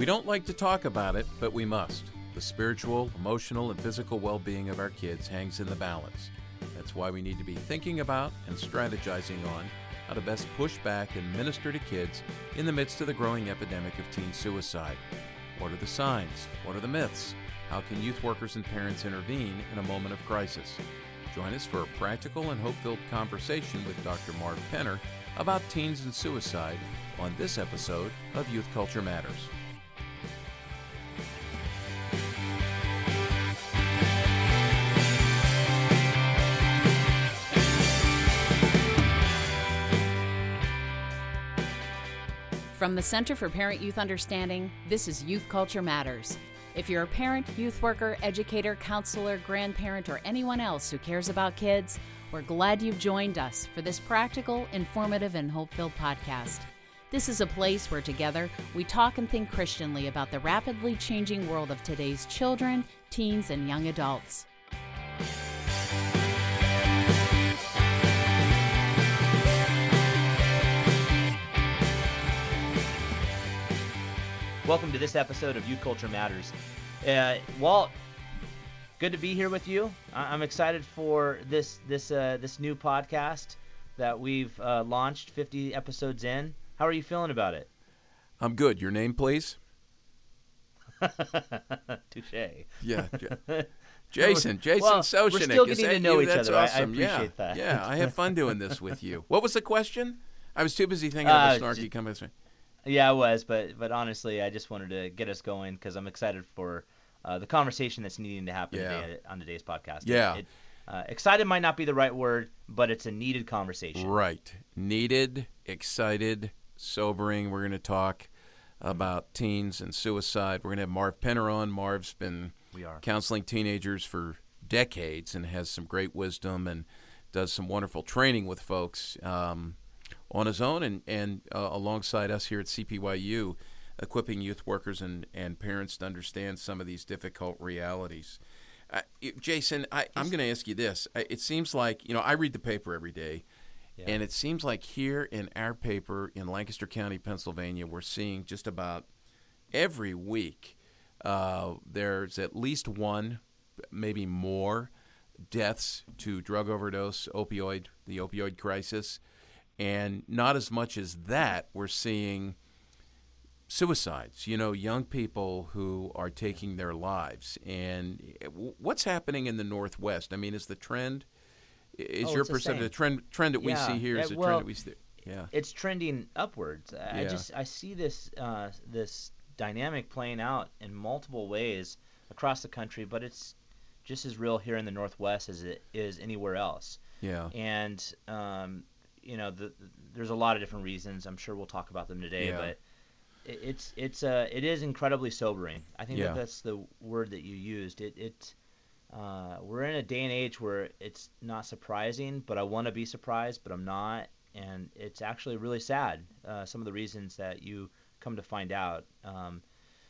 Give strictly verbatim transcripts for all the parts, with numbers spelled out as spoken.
We don't like to talk about it, but we must. The spiritual, emotional, and physical well-being of our kids hangs in the balance. That's why we need to be thinking about and strategizing on how to best push back and minister to kids in the midst of the growing epidemic of teen suicide. What are the signs? What are the myths? How can youth workers and parents intervene in a moment of crisis? Join us for a practical and hope-filled conversation with Doctor Marv Penner about teens and suicide on this episode of Youth Culture Matters. From the Center for Parent-Youth Understanding, this is Youth Culture Matters. If you're a parent, youth worker, educator, counselor, grandparent, or anyone else who cares about kids, we're glad you've joined us for this practical, informative, and hope-filled podcast. This is a place where together we talk and think Christianly about the rapidly changing world of today's children, teens, and young adults. Welcome to this episode of Youth Culture Matters. Uh, Walt, good to be here with you. I- I'm excited for this this uh, this new podcast that we've uh, launched fifty episodes in. How are you feeling about it? I'm good. Your name, please? Touche. Yeah. Jason, Jason well, Socinick. We're still Is getting that to know you? each That's other. I- awesome. I appreciate yeah. that. Yeah, I have fun doing this with you. What was the question? I was too busy thinking Uh, of a snarky j- comment. Yeah, I was, but but honestly, I just wanted to get us going because I'm excited for uh, the conversation that's needing to happen Yeah. today on today's podcast. Yeah. It, it, uh, excited might not be the right word, but it's a needed conversation. Right. Needed, excited, sobering. We're going to talk about teens and suicide. We're going to have Marv Penner on. Marv's been We are. counseling teenagers for decades and has some great wisdom and does some wonderful training with folks um, on his own and, and uh, alongside us here at C P Y U, equipping youth workers and, and parents to understand some of these difficult realities. Uh, Jason, I, I'm going to ask you this. It seems like, you know, I read the paper every day, Yeah. and it seems like here in our paper in Lancaster County, Pennsylvania, we're seeing just about every week uh, there's at least one, maybe more, deaths to drug overdose, opioid, the opioid crisis. And not as much as that, we're seeing suicides, you know, young people who are taking their lives. And what's happening in the Northwest? I mean, is the trend, is Oh, your it's the perception, same. the trend trend that we Yeah. see here is Yeah, the well, trend that we see? Yeah. It's trending upwards. I Yeah. just I see this uh, this dynamic playing out in multiple ways across the country, but it's just as real here in the Northwest as it is anywhere else. Yeah. And um, you know, the, there's a lot of different reasons. I'm sure we'll talk about them today, Yeah. but it, it's it's uh, it is incredibly sobering. I think Yeah. that that's the word that you used. It it uh, we're in a day and age where it's not surprising, but I want to be surprised, but I'm not, and it's actually really sad. Uh, some of the reasons that you come to find out. Um,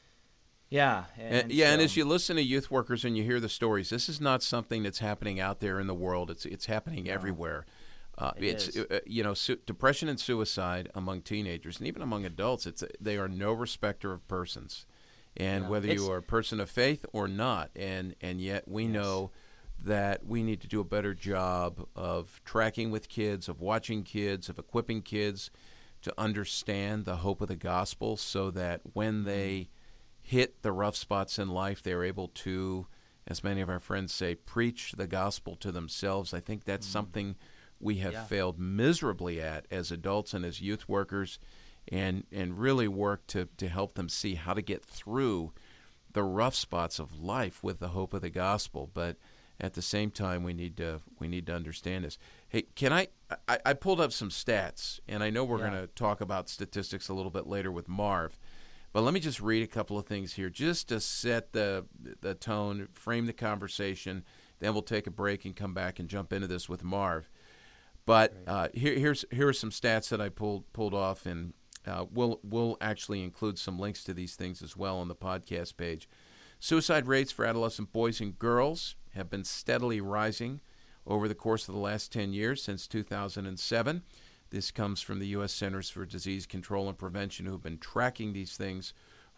yeah. And, And, yeah, and so- as you listen to youth workers and you hear the stories, this is not something that's happening out there in the world. It's it's happening No. everywhere. Uh, It it's is. uh, you know su- depression and suicide among teenagers and even among adults. It's they are no respecter of persons, and Yeah. whether It's- you are a person of faith or not, and and yet we Yes. know that we need to do a better job of tracking with kids, of watching kids, of equipping kids to understand the hope of the gospel, so that when they hit the rough spots in life, they're able to, as many of our friends say, preach the gospel to themselves. I think that's something we have Yeah. failed miserably at as adults and as youth workers, and and really work to, to help them see how to get through the rough spots of life with the hope of the gospel. But at the same time, we need to we need to understand this. Hey, can I? I, I pulled up some stats, and I know we're Yeah. going to talk about statistics a little bit later with Marv. But let me just read a couple of things here, just to set the the tone, frame the conversation. Then we'll take a break and come back and jump into this with Marv. But uh, here, here's here are some stats that I pulled pulled off, and uh, we'll we'll actually include some links to these things as well on the podcast page. Suicide rates for adolescent boys and girls have been steadily rising over the course of the last ten years, since two thousand seven. This comes from the U S Centers for Disease Control and Prevention, who have been tracking these things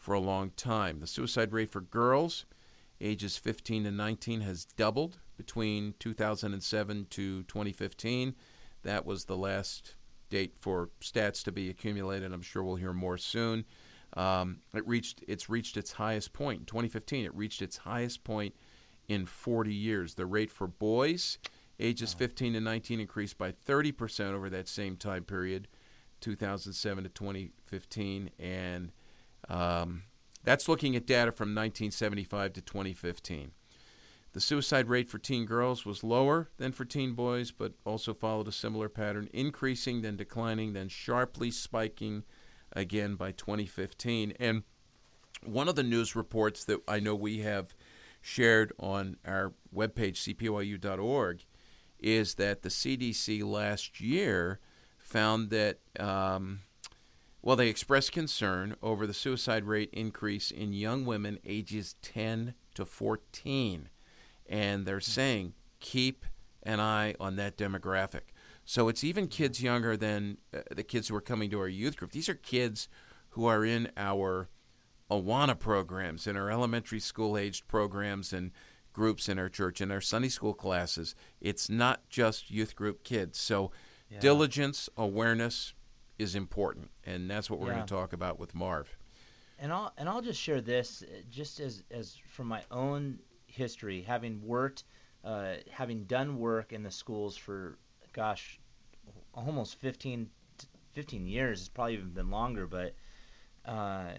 for a long time. The suicide rate for girls ages fifteen to nineteen has doubled between two thousand seven to twenty fifteen. That was the last date for stats to be accumulated. I'm sure we'll hear more soon. Um, it reached it's reached its highest point in twenty fifteen. It reached its highest point in forty years. The rate for boys ages fifteen to nineteen increased by thirty percent over that same time period, two thousand seven to twenty fifteen, and um, that's looking at data from nineteen seventy-five to twenty fifteen. The suicide rate for teen girls was lower than for teen boys, but also followed a similar pattern, increasing, then declining, then sharply spiking again by twenty fifteen. And one of the news reports that I know we have shared on our webpage, c p y u dot org, is that the C D C last year found that, um, well, they expressed concern over the suicide rate increase in young women ages ten to fourteen. And they're saying, keep an eye on that demographic. So it's even kids younger than uh, the kids who are coming to our youth group. These are kids who are in our Awana programs, in our elementary school-aged programs and groups in our church, in our Sunday school classes. It's not just youth group kids. So yeah. diligence, awareness is important, and that's what we're yeah. going to talk about with Marv. And I'll and I'll just share this, just as as from my own history, having worked, uh, having done work in the schools for, gosh, almost fifteen, fifteen years. It's probably even been longer, but uh,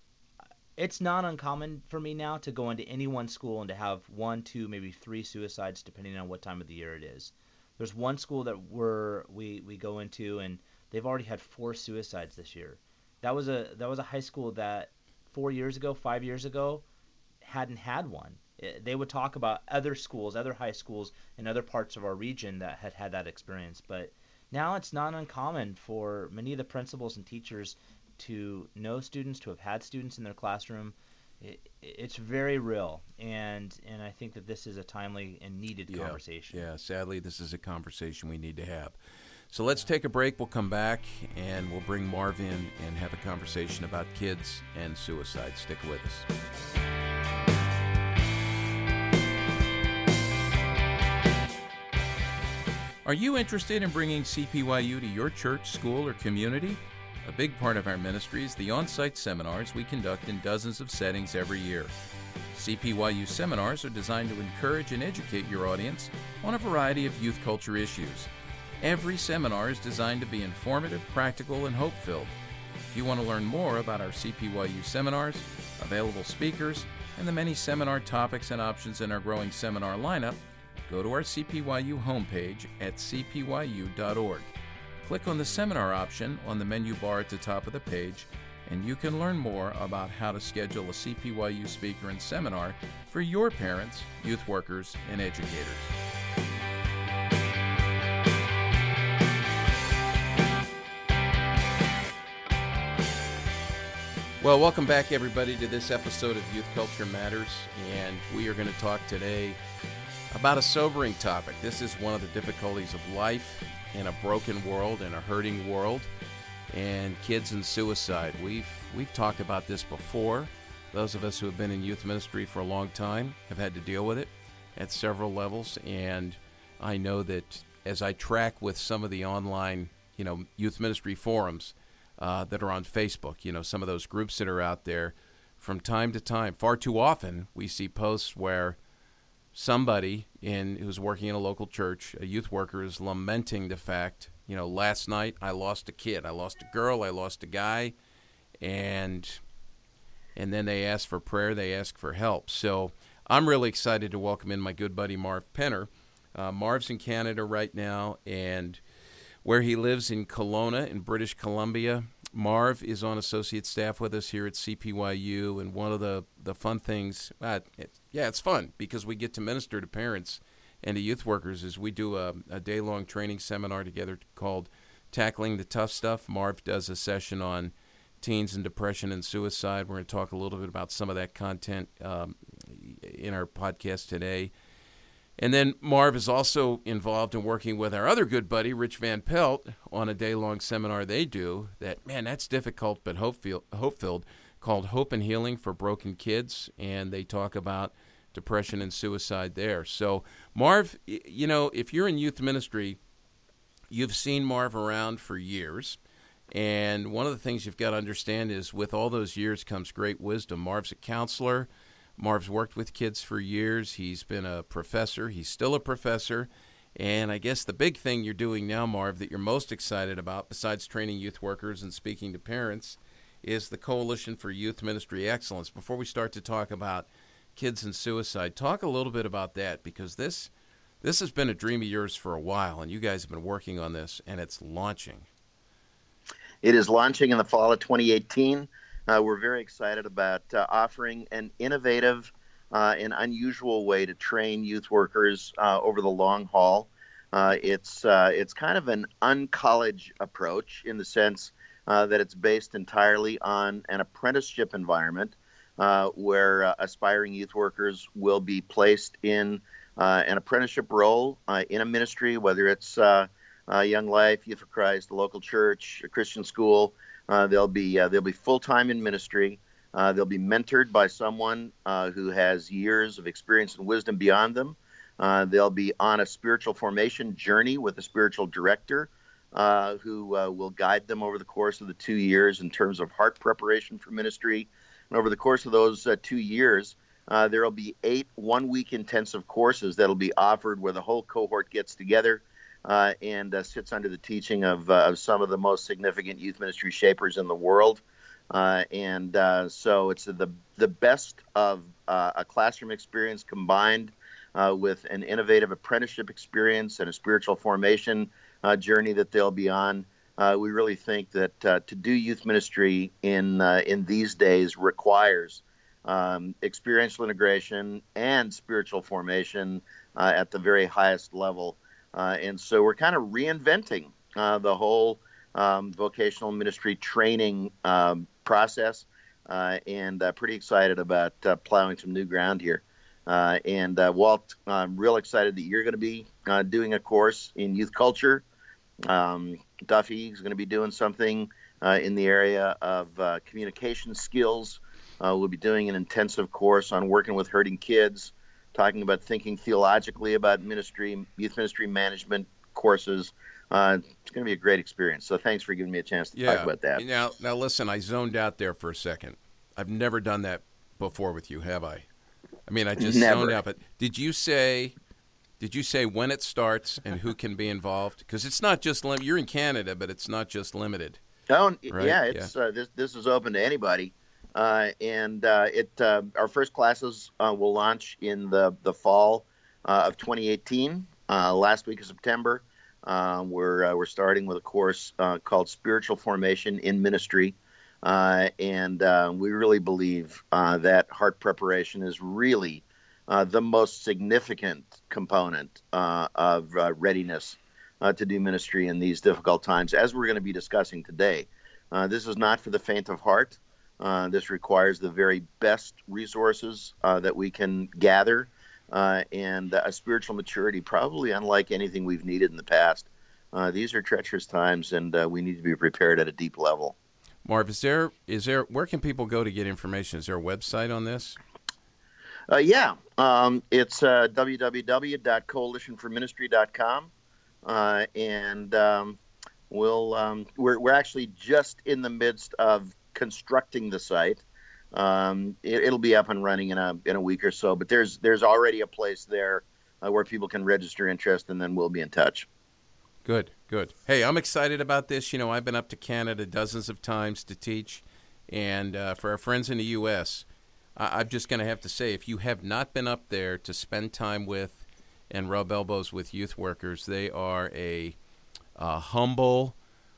it's not uncommon for me now to go into any one school and to have one, two, maybe three suicides, depending on what time of the year it is. There's one school that we're, we we go into, and they've already had four suicides this year. That was a that was a high school that four years ago, five years ago, hadn't had one. They would talk about other schools, other high schools in other parts of our region that had had that experience. But now it's not uncommon for many of the principals and teachers to know students, to have had students in their classroom. It, it's very real, and and I think that this is a timely and needed yeah, conversation. Yeah, sadly, this is a conversation we need to have. So let's take a break. We'll come back, and we'll bring Marv in and have a conversation about kids and suicide. Stick with us. Are you interested in bringing C P Y U to your church, school, or community? A big part of our ministry is the on-site seminars we conduct in dozens of settings every year. C P Y U seminars are designed to encourage and educate your audience on a variety of youth culture issues. Every seminar is designed to be informative, practical, and hope-filled. If you want to learn more about our C P Y U seminars, available speakers, and the many seminar topics and options in our growing seminar lineup, go to our C P Y U homepage at c p y u dot org. Click on the seminar option on the menu bar at the top of the page, and you can learn more about how to schedule a C P Y U speaker and seminar for your parents, youth workers, and educators. Well, welcome back, everybody, to this episode of Youth Culture Matters, and we are going to talk today about a sobering topic. This is one of the difficulties of life in a broken world, in a hurting world, and kids and suicide. We've we've talked about this before. Those of us who have been in youth ministry for a long time have had to deal with it at several levels, and I know that as I track with some of the online, you know, youth ministry forums uh, that are on Facebook, you know, some of those groups that are out there, from time to time, far too often, we see posts where somebody in who's working in a local church, a youth worker, is lamenting the fact, you know, last night I lost a kid, I lost a girl, I lost a guy, and and then they ask for prayer, they ask for help. So I'm really excited to welcome in my good buddy Marv Penner. Uh, Marv's in Canada right now, and where he lives in Kelowna in British Columbia. Marv is on associate staff with us here at C P Y U, and one of the, the fun things, uh, it, yeah, it's fun because we get to minister to parents and to youth workers is we do a, a day-long training seminar together called Tackling the Tough Stuff. Marv does a session on teens and depression and suicide. We're going to talk a little bit about some of that content um, in our podcast today. And then Marv is also involved in working with our other good buddy, Rich Van Pelt, on a day-long seminar they do that, man, that's difficult but hope-filled, called Hope and Healing for Broken Kids, and they talk about depression and suicide there. So, Marv, you know, if you're in youth ministry, you've seen Marv around for years, and one of the things you've got to understand is with all those years comes great wisdom. Marv's a counselor. Marv's worked with kids for years. He's been a professor. He's still a professor. And I guess the big thing you're doing now, Marv, that you're most excited about, besides training youth workers and speaking to parents, is the Coalition for Youth Ministry Excellence. Before we start to talk about kids and suicide, talk a little bit about that, because this this has been a dream of yours for a while, and you guys have been working on this, and it's launching. It is launching in the fall of twenty eighteen. Uh, we're very excited about uh, offering an innovative uh, and unusual way to train youth workers uh, over the long haul. Uh, it's uh, it's kind of an uncollege approach in the sense uh, that it's based entirely on an apprenticeship environment uh, where uh, aspiring youth workers will be placed in uh, an apprenticeship role uh, in a ministry, whether it's uh, uh, Young Life, Youth for Christ, a local church, a Christian school. Uh, they'll be uh, they'll be full-time in ministry. Uh, they'll be mentored by someone uh, who has years of experience and wisdom beyond them. Uh, they'll be on a spiritual formation journey with a spiritual director uh, who uh, will guide them over the course of the two years in terms of heart preparation for ministry. And over the course of those uh, two years, uh, there will be eight one-week intensive courses that will be offered where the whole cohort gets together uh, and uh, sits under the teaching of, uh, of some of the most significant youth ministry shapers in the world. Uh, and uh, so it's the the best of uh, a classroom experience combined uh, with an innovative apprenticeship experience and a spiritual formation uh, journey that they'll be on. Uh, we really think that uh, to do youth ministry in uh, in these days requires um, experiential integration and spiritual formation uh, at the very highest level. Uh, and so we're kind of reinventing uh, the whole um, vocational ministry training um, process, uh, and uh, pretty excited about uh, plowing some new ground here. Uh, and uh, Walt, I'm real excited that you're going to be uh, doing a course in youth culture. Um, Duffy is going to be doing something uh, in the area of uh, communication skills. Uh, we'll be doing an intensive course on working with hurting kids, talking about thinking theologically about ministry, youth ministry management courses. Uh, it's going to be a great experience. So thanks for giving me a chance to yeah. talk about that. Now, now listen, I zoned out there for a second. I've never done that before with you, have I? I mean, I just Never. zoned out. But did you say, did you say when it starts and who can be involved? Because it's not just lim- you're in Canada, but it's not just limited. Oh, right? yeah, it's yeah. Uh, this this is open to anybody, uh, and uh, it uh, our first classes uh, will launch in the the fall uh, of twenty eighteen, uh, last week of September. Uh, we're uh, we're starting with a course uh, called Spiritual Formation in Ministry, uh, and uh, we really believe uh, that heart preparation is really uh, the most significant component uh, of uh, readiness uh, to do ministry in these difficult times, as we're going to be discussing today. Uh, this is not for the faint of heart. Uh, this requires the very best resources uh, that we can gather. Uh, and a spiritual maturity probably unlike anything we've needed in the past. Uh, these are treacherous times, and uh, we need to be prepared at a deep level. Marv, is there is there where can people go to get information? Is there a website on this? Uh, yeah, um, it's uh, w w w dot coalition for ministry dot com, uh, and um, we'll um, we're we're actually just in the midst of constructing the site. Um, it, it'll be up and running in a in a week or so, but there's there's already a place there uh, where people can register interest, and then we'll be in touch. Good, good. Hey, I'm excited about this. You know, I've been up to Canada dozens of times to teach, and uh, for our friends in the U S, I- I'm just going to have to say, if you have not been up there to spend time with and rub elbows with youth workers, they are a, a humble,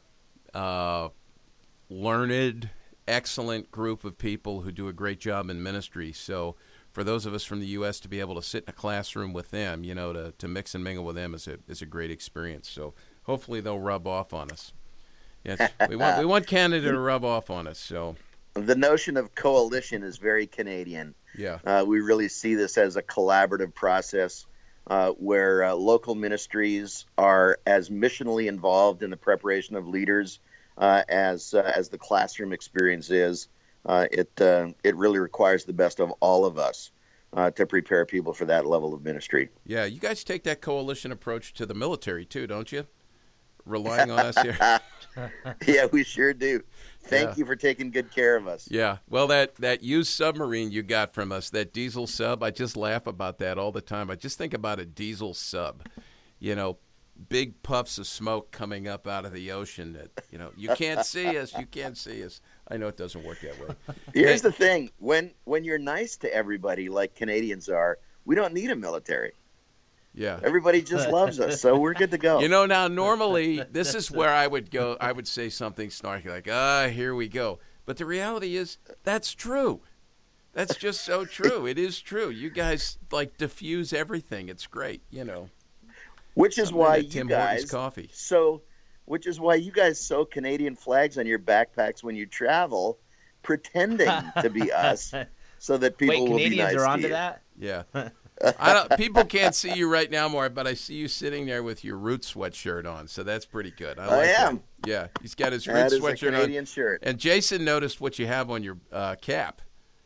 uh, learned, excellent group of people who do a great job in ministry. So for those of us from the U S to be able to sit in a classroom with them, you know, to, to mix and mingle with them is a is a great experience. So hopefully they'll rub off on us. Yes, we want we want Canada to rub off on us. So the notion of coalition is very Canadian. Yeah, uh, we really see this as a collaborative process uh, where uh, local ministries are as missionally involved in the preparation of leaders Uh, as uh, as the classroom experience is. uh, it uh, it really requires the best of all of us uh, to prepare people for that level of ministry. Yeah, you guys take that coalition approach to the military too, don't you? Relying on us here. Yeah, we sure do. Thank Yeah. you for taking good care of us. Yeah, well, that, that used submarine you got from us, that diesel sub, I just laugh about that all the time. I just think about a diesel sub, you know, big puffs of smoke coming up out of the ocean that, you know, you can't see us, you can't see us. I know it doesn't work that way. Here's Hey, the thing. When when you're nice to everybody like Canadians are, we don't need a military. yeah. Everybody just loves us, so we're good to go. You know, now normally this is where I would go. I would say something snarky like, "Ah, here we go." But the reality is, that's true. That's just so true. It is true. You guys like diffuse everything. It's great. You know, Which is something why that you Tim Hortons guys coffee. so which is why you guys sew Canadian flags on your backpacks when you travel, pretending to be us, so that people Wait, will Canadians be nice are to onto you. that? Yeah. I don't. People can't see you right now, Mark, but I see you sitting there with your Roots sweatshirt on, so that's pretty good. I, I like am. That. Yeah, he's got his That Roots is a sweatshirt Canadian on. shirt. And Jason noticed what you have on your uh, cap.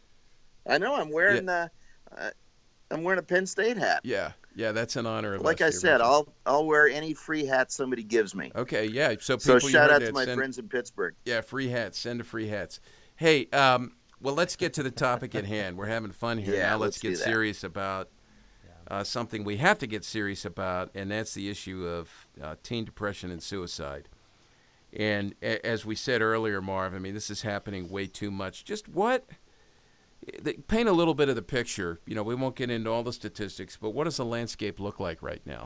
I know. I'm wearing uh, uh, I'm wearing a Penn State hat. Yeah, yeah, that's an honor of Like us I here, said, Richard. I'll I'll wear any free hat somebody gives me. Okay, yeah. So So people, you shout heard out that. to my Send- friends in Pittsburgh. Yeah, free hats. Send the free hats. Hey, um, well, let's get to the topic at hand. We're having fun here. Yeah, now let's, let's get do that. serious about uh, something we have to get serious about, and that's the issue of uh, teen depression and suicide. And a- as we said earlier, Marv, I mean, this is happening way too much. Just what? the- Paint a little bit of the picture. You know, we won't get into all the statistics, but what does the landscape look like right now?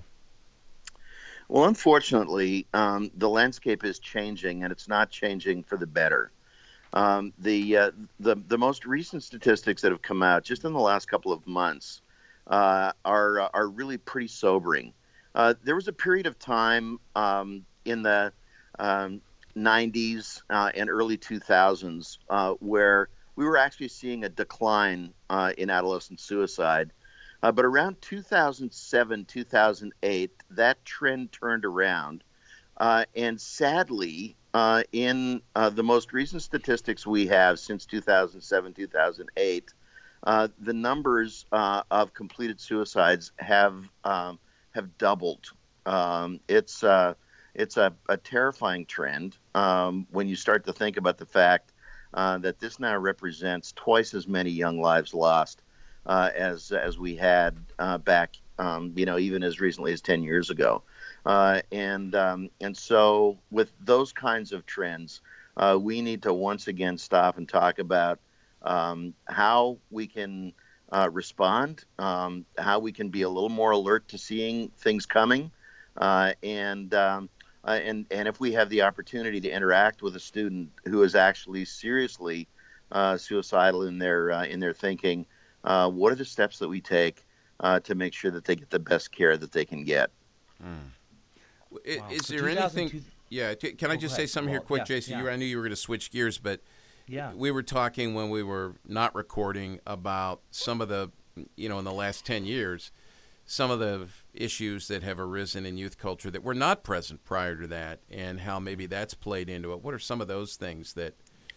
Well, unfortunately, um, the landscape is changing, and it's not changing for the better. Um, the, uh, the the most recent statistics that have come out just in the last couple of months uh, are uh, are really pretty sobering. Uh, there was a period of time um, in the um, nineties uh, and early two thousands uh, where we were actually seeing a decline uh, in adolescent suicide. Uh, but around two thousand seven, two thousand eight, that trend turned around. Uh, and sadly, uh, in uh, the most recent statistics we have since two thousand seven, two thousand eight, uh, the numbers uh, of completed suicides have um, have doubled. Um, it's uh, it's a, a terrifying trend um, when you start to think about the fact uh, that this now represents twice as many young lives lost uh, as as we had uh, back, um, you know, even as recently as ten years ago. Uh, and um, and so with those kinds of trends, uh, we need to once again stop and talk about um, how we can uh, respond, um, how we can be a little more alert to seeing things coming, uh, and um, uh, and and if we have the opportunity to interact with a student who is actually seriously uh, suicidal in their uh, in their thinking, uh, what are the steps that we take uh, to make sure that they get the best care that they can get? Mm. I- Wow. Is So there anything? two thousand two Yeah, c- can I Oh, just go say ahead. something here Well, quick, yeah, Jason? yeah. You, I knew you were going to switch gears, but Yeah. we were talking when we were not recording about some of the, you know, in the last ten years, some of the issues that have arisen in youth culture that were not present prior to that, and how maybe that's played into it. What are some of those things that?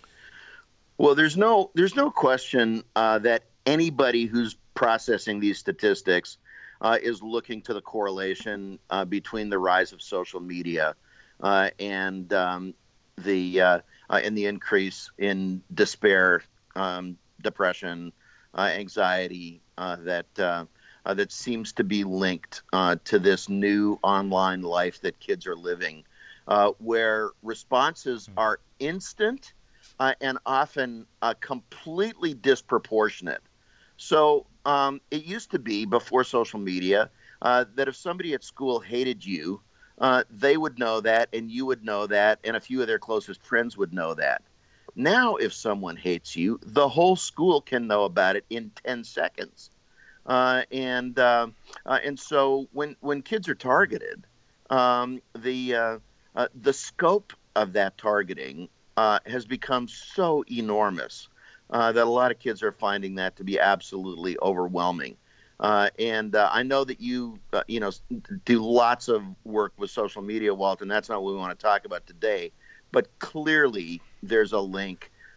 Well, there's no there's no question uh, that anybody who's processing these statistics uh, is looking to the correlation uh, between the rise of social media uh, and um, the uh, uh, and the increase in despair, um, depression, uh, anxiety uh, that uh, uh, that seems to be linked uh, to this new online life that kids are living, uh, where responses are instant. Uh, and often uh, completely disproportionate. So um, it used to be before social media uh, that if somebody at school hated you, uh, they would know that, and you would know that, and a few of their closest friends would know that. Now, if someone hates you, the whole school can know about it in ten seconds. Uh, and uh, uh, and so when when kids are targeted, um, the uh, uh, the scope of that targeting Uh, has become so enormous uh, that a lot of kids are finding that to be absolutely overwhelming. Uh, and uh, I know that you, uh, you know, do lots of work with social media, Walt, and that's not what we want to talk about today. But clearly, there's a link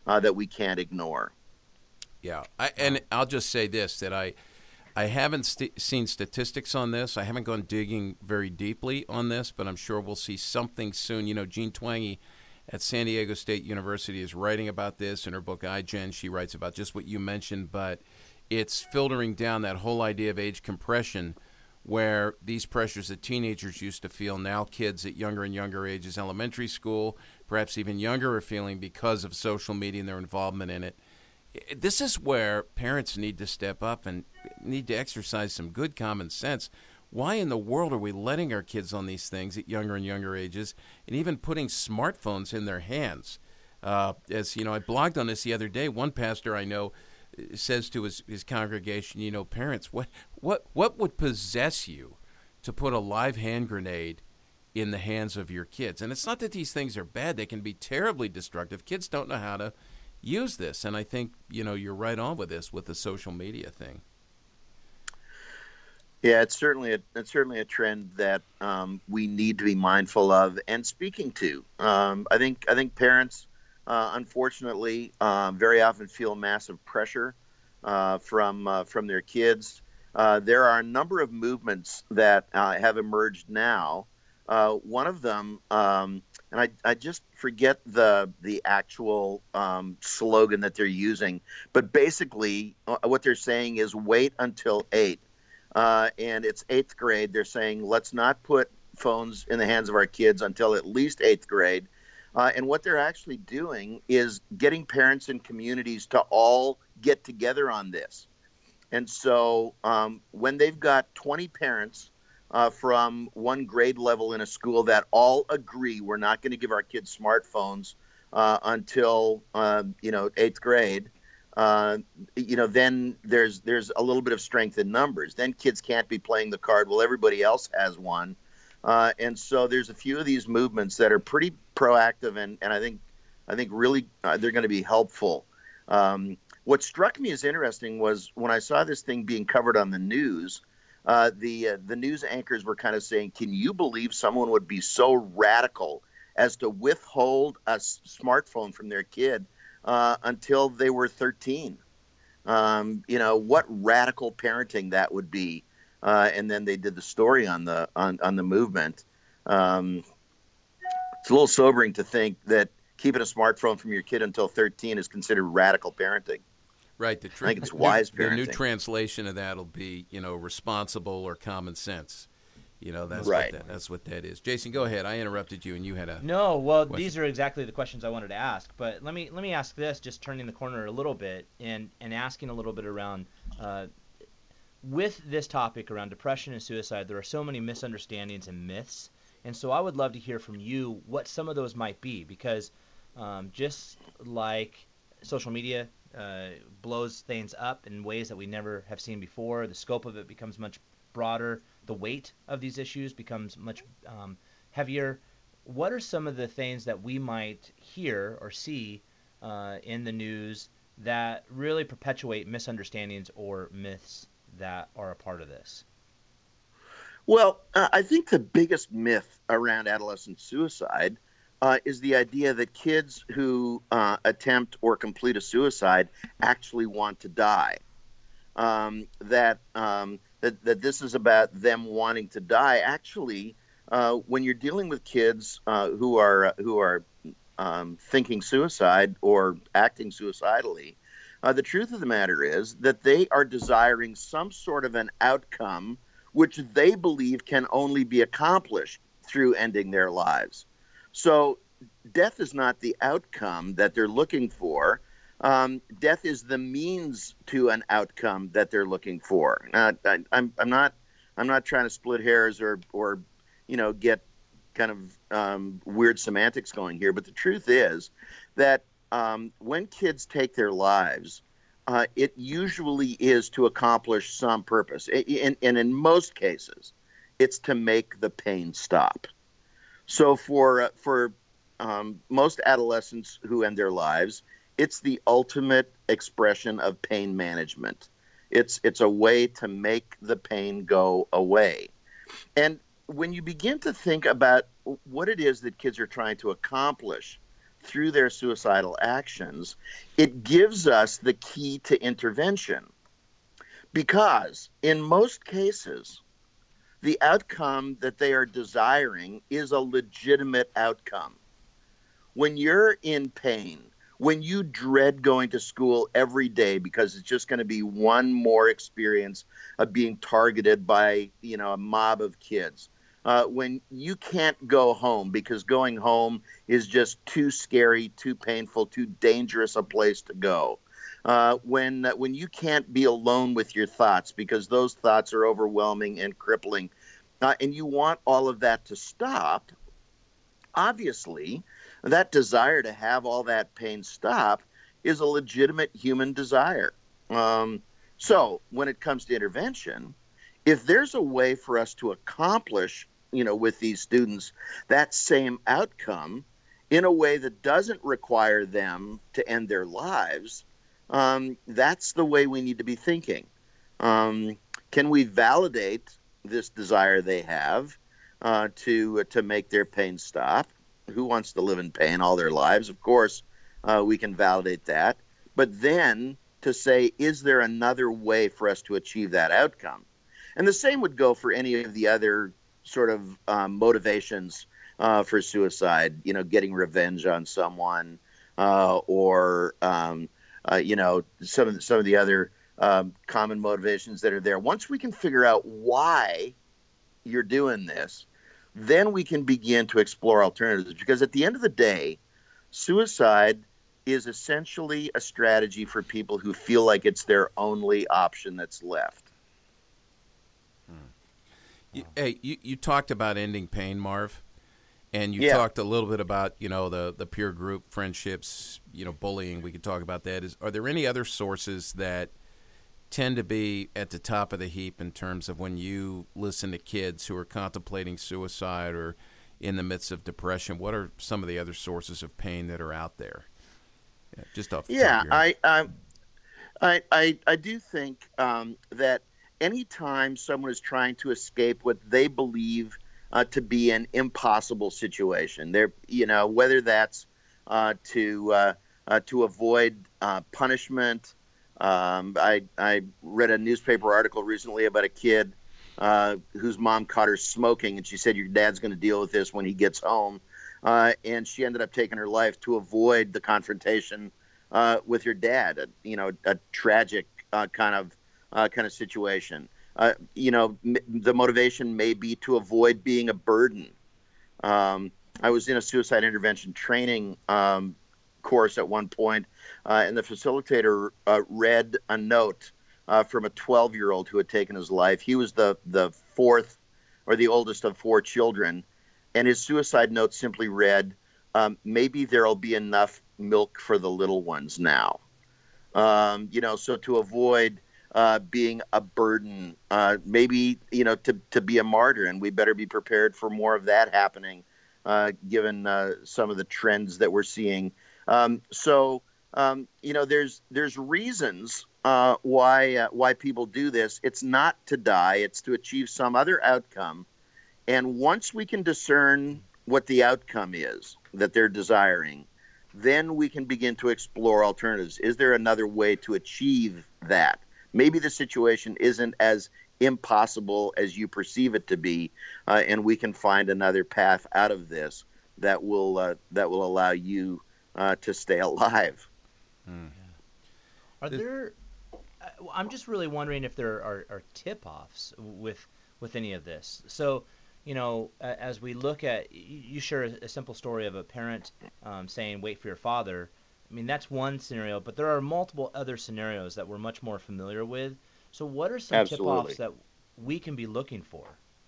uh, that we can't ignore. Yeah, I, and I'll just say this, that I I haven't st- seen statistics on this. I haven't gone digging very deeply on this, but I'm sure we'll see something soon. You know, Jean Twenge at San Diego State University is writing about this in her book iGen. She writes about just what you mentioned, but it's filtering down that whole idea of age compression, where these pressures that teenagers used to feel, now kids at younger and younger ages, elementary school, perhaps even younger, are feeling because of social media and their involvement in it. This is where parents need to step up and need to exercise some good common sense. Why in the world are we letting our kids on these things at younger and younger ages, and even putting smartphones in their hands? Uh, as you know, I blogged on this the other day. One pastor I know says to his, his congregation, you know, parents, what what what would possess you to put a live hand grenade in the hands of your kids? And it's not that these things are bad; they can be terribly destructive. Kids don't know how to use this, and I think, you know, you're right on with this with the social media thing. Yeah, it's certainly a it's certainly a trend that um, we need to be mindful of and speaking to. Um, I think I think parents, uh, unfortunately, uh, very often feel massive pressure uh, from uh, from their kids. Uh, there are a number of movements that uh, have emerged now. Uh, one of them, um, and I, I just forget the the actual um, slogan that they're using, but basically uh, what they're saying is wait until eight. Uh, and it's eighth grade. They're saying, let's not put phones in the hands of our kids until at least eighth grade. Uh, and what they're actually doing is getting parents and communities to all get together on this. And so um, when they've got twenty parents uh, from one grade level in a school that all agree we're not going to give our kids smartphones uh, until, uh, you know, eighth grade, Uh, you know, then there's there's a little bit of strength in numbers. Then kids can't be playing the card, well, everybody else has one. Uh, and so there's a few of these movements that are pretty proactive, and, and I think I think really uh, they're going to be helpful. Um, what struck me as interesting was when I saw this thing being covered on the news, uh, the uh, the news anchors were kind of saying, can you believe someone would be so radical as to withhold a s- smartphone from their kid Uh, until they were thirteen? Um, you know, what radical parenting that would be. Uh, and then they did the story on the on, on the movement. Um, it's a little sobering to think that keeping a smartphone from your kid until thirteen is considered radical parenting. Right. The tr- I think it's wise new, parenting. The new translation of that will be, you know, responsible or common sense. You know, that's right. what that, that's what that is. Jason, go ahead. I interrupted you, and you had a no. Well, question. These are exactly the questions I wanted to ask. But let me let me ask this, just turning the corner a little bit and and asking a little bit around uh, with this topic around depression and suicide. There are so many misunderstandings and myths, and so I would love to hear from you what some of those might be, because um, just like social media uh, blows things up in ways that we never have seen before, the scope of it becomes much broader. The weight of these issues becomes much um, heavier. What are some of the things that we might hear or see uh, in the news that really perpetuate misunderstandings or myths that are a part of this? Well, uh, I think the biggest myth around adolescent suicide uh, is the idea that kids who uh, attempt or complete a suicide actually want to die. Um, that um, That, that this is about them wanting to die. Actually, uh, when you're dealing with kids uh, who are who are um, thinking suicide or acting suicidally, uh, the truth of the matter is that they are desiring some sort of an outcome which they believe can only be accomplished through ending their lives. So death is not the outcome that they're looking for. Um, death is the means to an outcome that they're looking for. Uh, I, I'm, I'm not, I'm not trying to split hairs or, or, you know, get kind of um, weird semantics going here. But the truth is that um, when kids take their lives, uh, it usually is to accomplish some purpose. And, and in most cases, it's to make the pain stop. So for uh, for um, most adolescents who end their lives, it's the ultimate expression of pain management. It's it's a way to make the pain go away. And when you begin to think about what it is that kids are trying to accomplish through their suicidal actions, it gives us the key to intervention. Because in most cases, the outcome that they are desiring is a legitimate outcome. When you're in pain, when you dread going to school every day because it's just going to be one more experience of being targeted by, you know, a mob of kids, uh, when you can't go home because going home is just too scary, too painful, too dangerous a place to go, uh, when uh, when you can't be alone with your thoughts because those thoughts are overwhelming and crippling, uh, and you want all of that to stop, obviously, that desire to have all that pain stop is a legitimate human desire. Um, so when it comes to intervention, if there's a way for us to accomplish, you know, with these students, that same outcome in a way that doesn't require them to end their lives, um, that's the way we need to be thinking. Um, can we validate this desire they have uh, to to make their pain stop? Who wants to live in pain all their lives? Of course, uh, we can validate that. But then to say, is there another way for us to achieve that outcome? And the same would go for any of the other sort of um, motivations uh, for suicide, you know, getting revenge on someone uh, or, um, uh, you know, some of the, some of the other um, common motivations that are there. Once we can figure out why you're doing this, then we can begin to explore alternatives. Because at the end of the day, suicide is essentially a strategy for people who feel like it's their only option that's left. Hmm. You, hey, you, you talked about ending pain, Marv, and you yeah. talked a little bit about, you know, the, the peer group friendships, you know, bullying. We could talk about that. Is, are there any other sources that tend to be at the top of the heap in terms of when you listen to kids who are contemplating suicide or in the midst of depression? What are some of the other sources of pain that are out there? Yeah, just off the yeah, top of your head. I, I, I, I do think um, that anytime someone is trying to escape what they believe uh, to be an impossible situation, they're, you know, whether that's uh, to uh, uh, to avoid uh, punishment. Um, I, I read a newspaper article recently about a kid uh, whose mom caught her smoking, and she said, your dad's going to deal with this when he gets home. Uh, and she ended up taking her life to avoid the confrontation uh, with her dad, a, you know, a tragic uh, kind of uh, kind of situation. Uh, you know, m- the motivation may be to avoid being a burden. Um, I was in a suicide intervention training um, course at one point, uh, and the facilitator uh, read a note uh, from a twelve-year-old who had taken his life. He was the the fourth or the oldest of four children, and his suicide note simply read, um, maybe there'll be enough milk for the little ones now. Um, you know, so to avoid uh, being a burden, uh, maybe, you know, to, to be a martyr, and we better be prepared for more of that happening, uh, given uh, some of the trends that we're seeing. Um, so, um, you know, there's there's reasons uh, why uh, why people do this. It's not to die. It's to achieve some other outcome. And once we can discern what the outcome is that they're desiring, then we can begin to explore alternatives. Is there another way to achieve that? Maybe the situation isn't as impossible as you perceive it to be, uh, and we can find another path out of this that will uh, that will allow you uh, to stay alive. Mm. Are there? I'm just really wondering if there are, are tip-offs with with any of this. So, you know, as we look at, you share a simple story of a parent um, saying, "Wait for your father." I mean, that's one scenario, but there are multiple other scenarios that we're much more familiar with. So, what are some Absolutely. tip-offs that we can be looking for?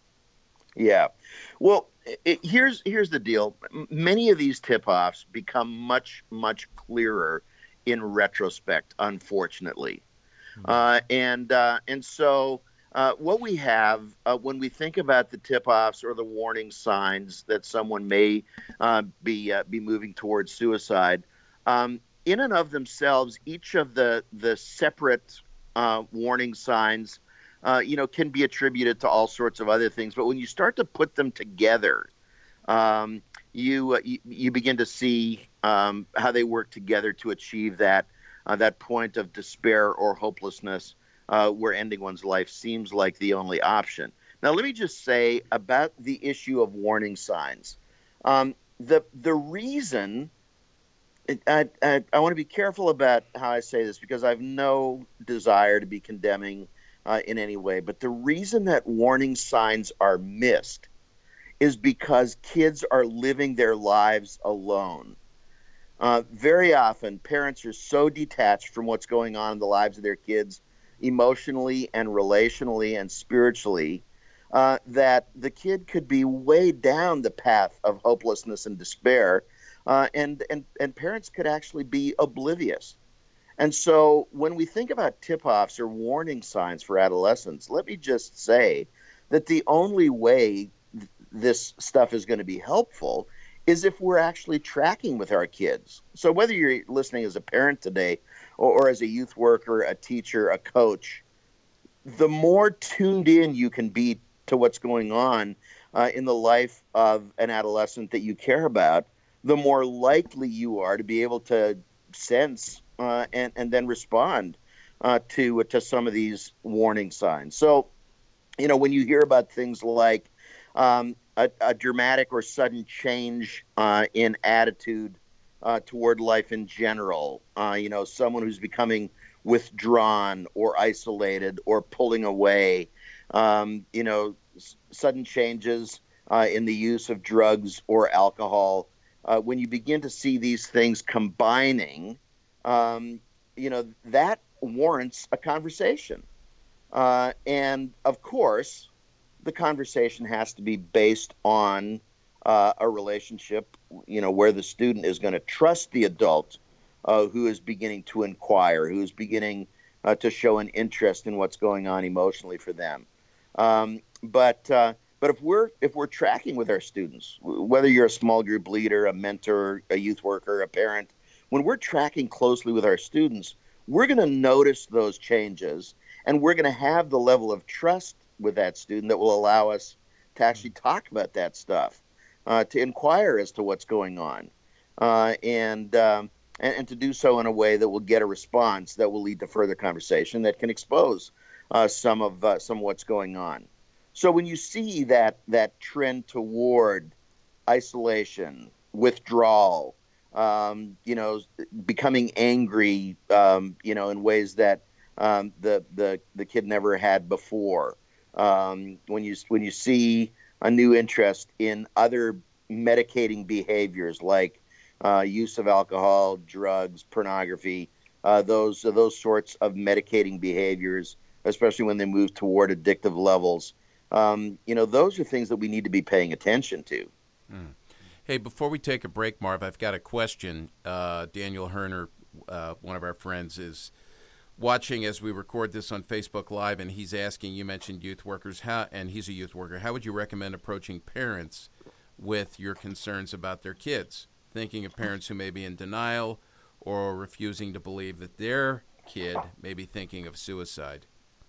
Yeah. Well, it, here's here's the deal. M- Many of these tip-offs become much, much clearer in retrospect, unfortunately. Mm-hmm. Uh, and uh, and so uh, what we have uh, when we think about the tip-offs or the warning signs that someone may uh, be uh, be moving towards suicide, um, in and of themselves, each of the the separate uh, warning signs, Uh, you know, can be attributed to all sorts of other things. But when you start to put them together, um, you uh, you, you begin to see um, how they work together to achieve that uh, that point of despair or hopelessness, uh, where ending one's life seems like the only option. Now, let me just say about the issue of warning signs. Um, the the reason I, I, I want to be careful about how I say this, because I have no desire to be condemning uh, in any way. But the reason that warning signs are missed is because kids are living their lives alone. Uh, very often, parents are so detached from what's going on in the lives of their kids, emotionally and relationally and spiritually, uh, that the kid could be way down the path of hopelessness and despair, uh, and, and, and parents could actually be oblivious. And so when we think about tip-offs or warning signs for adolescents, let me just say that the only way th- this stuff is going to be helpful is if we're actually tracking with our kids. So whether you're listening as a parent today or, or as a youth worker, a teacher, a coach, the more tuned in you can be to what's going on uh, in the life of an adolescent that you care about, the more likely you are to be able to sense uh, and, and then respond uh, to, to some of these warning signs. So, you know, when you hear about things like um, a, a dramatic or sudden change uh, in attitude uh, toward life in general, uh, you know, someone who's becoming withdrawn or isolated or pulling away, um, you know, s- sudden changes uh, in the use of drugs or alcohol, uh, when you begin to see these things combining, um, you know, that warrants a conversation. Uh, and of course, the conversation has to be based on uh, a relationship, you know, where the student is going to trust the adult uh, who is beginning to inquire, who is beginning uh, to show an interest in what's going on emotionally for them. Um, but uh, but if we're if we're tracking with our students, whether you're a small group leader, a mentor, a youth worker, a parent, when we're tracking closely with our students, we're going to notice those changes, and we're going to have the level of trust with that student that will allow us to actually talk about that stuff, uh, to inquire as to what's going on, uh, and, um, and and to do so in a way that will get a response that will lead to further conversation that can expose uh, some of uh, some of what's going on. So when you see that that trend toward isolation, withdrawal, um, you know, becoming angry, um, you know, in ways that um, the the the kid never had before. Um, when you when you see a new interest in other medicating behaviors like uh, use of alcohol, drugs, pornography, uh, those those sorts of medicating behaviors, especially when they move toward addictive levels, um, you know, those are things that we need to be paying attention to. Mm. Hey, before we take a break, Marv, I've got a question. Uh, Daniel Herner, uh, one of our friends, is watching as we record this on Facebook Live, and he's asking, you mentioned youth workers, how, and he's a youth worker, how would you recommend approaching parents with your concerns about their kids? Thinking of parents who may be in denial or refusing to believe that their kid may be thinking of suicide.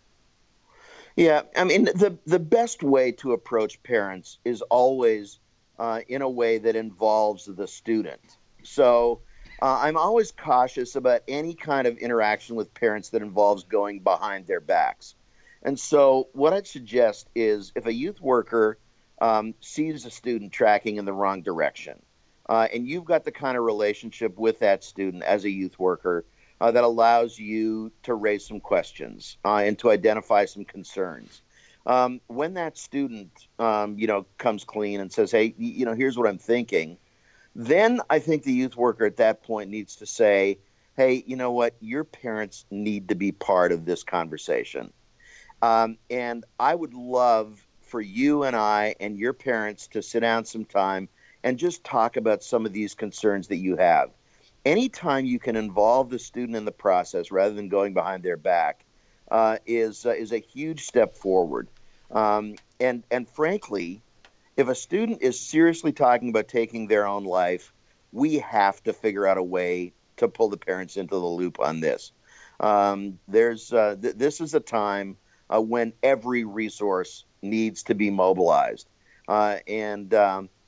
Yeah, I mean, the, the best way to approach parents is always uh, in a way that involves the student. So uh, I'm always cautious about any kind of interaction with parents that involves going behind their backs. And so what I'd suggest is if a youth worker um, sees a student tracking in the wrong direction, uh, and you've got the kind of relationship with that student as a youth worker uh, that allows you to raise some questions uh, and to identify some concerns. Um, when that student, um, you know, comes clean and says, hey, you know, here's what I'm thinking, then I think the youth worker at that point needs to say, hey, you know what, your parents need to be part of this conversation. Um, and I would love for you and I and your parents to sit down sometime and just talk about some of these concerns that you have. Anytime you can involve the student in the process rather than going behind their back uh, is uh, is a huge step forward. Um, and and frankly, if a student is seriously talking about taking their own life, we have to figure out a way to pull the parents into the loop on this. Um, there's uh, th- this is a time uh, when every resource needs to be mobilized, uh, and um,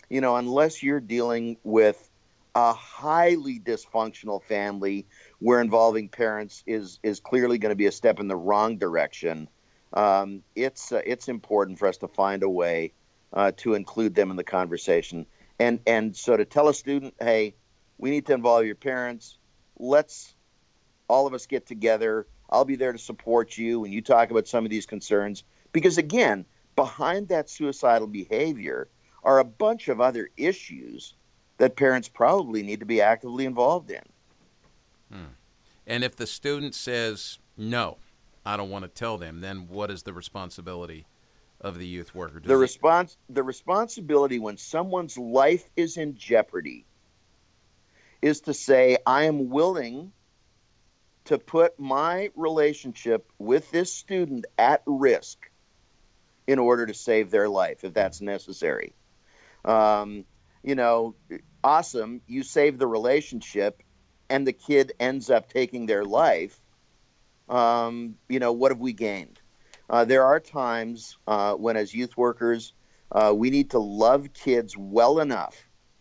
you know, unless you're dealing with a highly dysfunctional family where involving parents is is clearly going to be a step in the wrong direction, um, it's uh, it's important for us to find a way uh, to include them in the conversation. And and so to tell a student, hey, we need to involve your parents. Let's all of us get together. I'll be there to support you when you talk about some of these concerns. Because again, behind that suicidal behavior are a bunch of other issues that parents probably need to be actively involved in. Hmm. And if the student says, no, I don't want to tell them, then what is the responsibility of the youth worker? Does the he... response, the responsibility when someone's life is in jeopardy is to say, I am willing to put my relationship with this student at risk in order to save their life, if that's necessary. Um, you know, awesome, you save the relationship and the kid ends up taking their life. Um, you know, what have we gained? Uh, there are times uh, when as youth workers, uh, we need to love kids well enough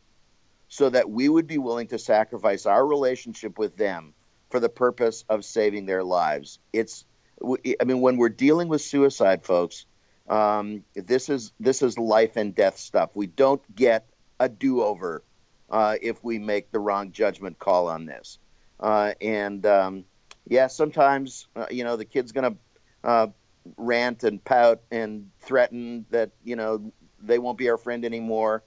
so that we would be willing to sacrifice our relationship with them for the purpose of saving their lives. It's, I mean, when we're dealing with suicide, folks, um, this is this is life and death stuff. We don't get a do-over uh, if we make the wrong judgment call on this. Uh, and um, yeah, sometimes uh, you know the kid's going to uh, rant and pout and threaten that you know they won't be our friend anymore.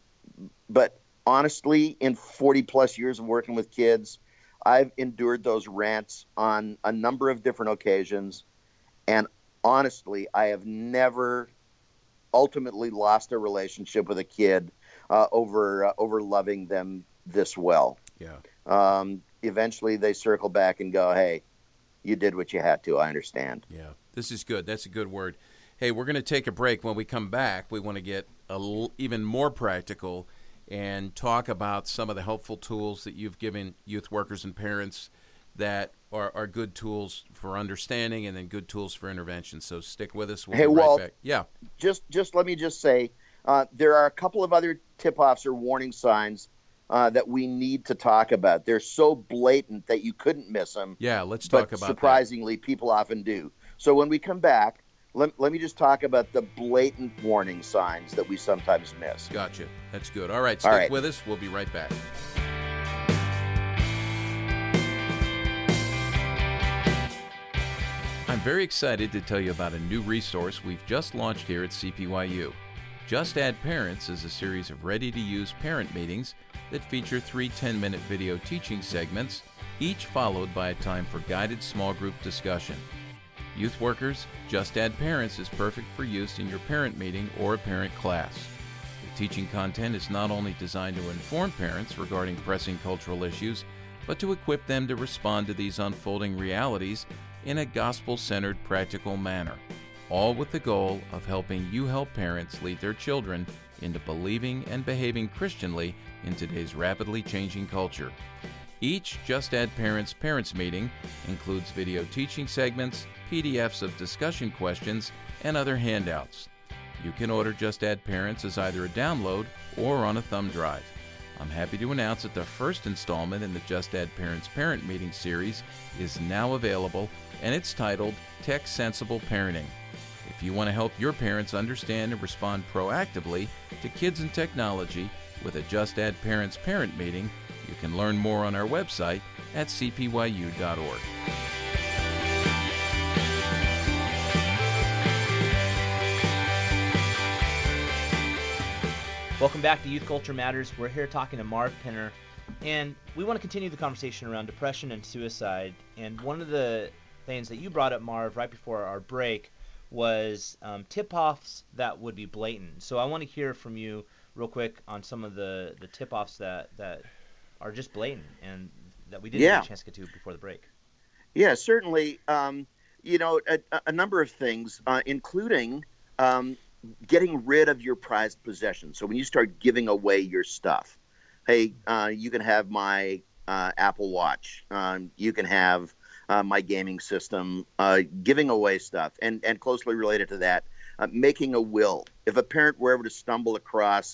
But honestly, in forty plus years of working with kids, I've endured those rants on a number of different occasions, and honestly, I have never ultimately lost a relationship with a kid uh, over uh, over loving them this well. Yeah. Um, eventually, they circle back and go, "Hey, you did what you had to. I understand." Yeah, this is good. That's a good word. Hey, we're going to take a break. When we come back, we want to get a l- even more practical and talk about some of the helpful tools that you've given youth workers and parents that are, are good tools for understanding and then good tools for intervention. So stick with us. We'll hey, be right Walt, back. Yeah. Just, just let me just say, uh, there are a couple of other tip-offs or warning signs uh, that we need to talk about. They're so blatant that you couldn't miss them. Yeah, let's talk but about surprisingly, that. people often do. So when we come back, let, let me just talk about the blatant warning signs that we sometimes miss. Gotcha. That's good. All right, stick All right. with us. We'll be right back. I'm very excited to tell you about a new resource we've just launched here at C P Y U. Just Add Parents is a series of ready-to-use parent meetings that feature three ten-minute video teaching segments, each followed by a time for guided small group discussion. Youth workers, Just Add Parents is perfect for use in your parent meeting or a parent class. The teaching content is not only designed to inform parents regarding pressing cultural issues, but to equip them to respond to these unfolding realities in a gospel-centered, practical manner, all with the goal of helping you help parents lead their children into believing and behaving Christianly in today's rapidly changing culture. Each Just Add Parents Parents meeting includes video teaching segments, P D Fs of discussion questions, and other handouts. You can order Just Add Parents as either a download or on a thumb drive. I'm happy to announce that the first installment in the Just Add Parents Parent Meeting series is now available, and it's titled Tech Sensible Parenting. If you want to help your parents understand and respond proactively to kids and technology with a Just Add Parents Parent Meeting, you can learn more on our website at c p y u dot org. Welcome back to Youth Culture Matters. We're here talking to Marv Pinner, and we want to continue the conversation around depression and suicide. And one of the things that you brought up, Marv, right before our break was um, tip-offs that would be blatant. So I want to hear from you real quick on some of the, the tip-offs that, that are just blatant and that we didn't Yeah. get a chance to get to before the break. Yeah, certainly. Um, you know, a, a number of things, uh, including um, getting rid of your prized possessions. So when you start giving away your stuff, hey, uh, you can have my uh, Apple Watch. Um, you can have uh, my gaming system. Uh, giving away stuff, and and closely related to that, uh, making a will. If a parent were ever to stumble across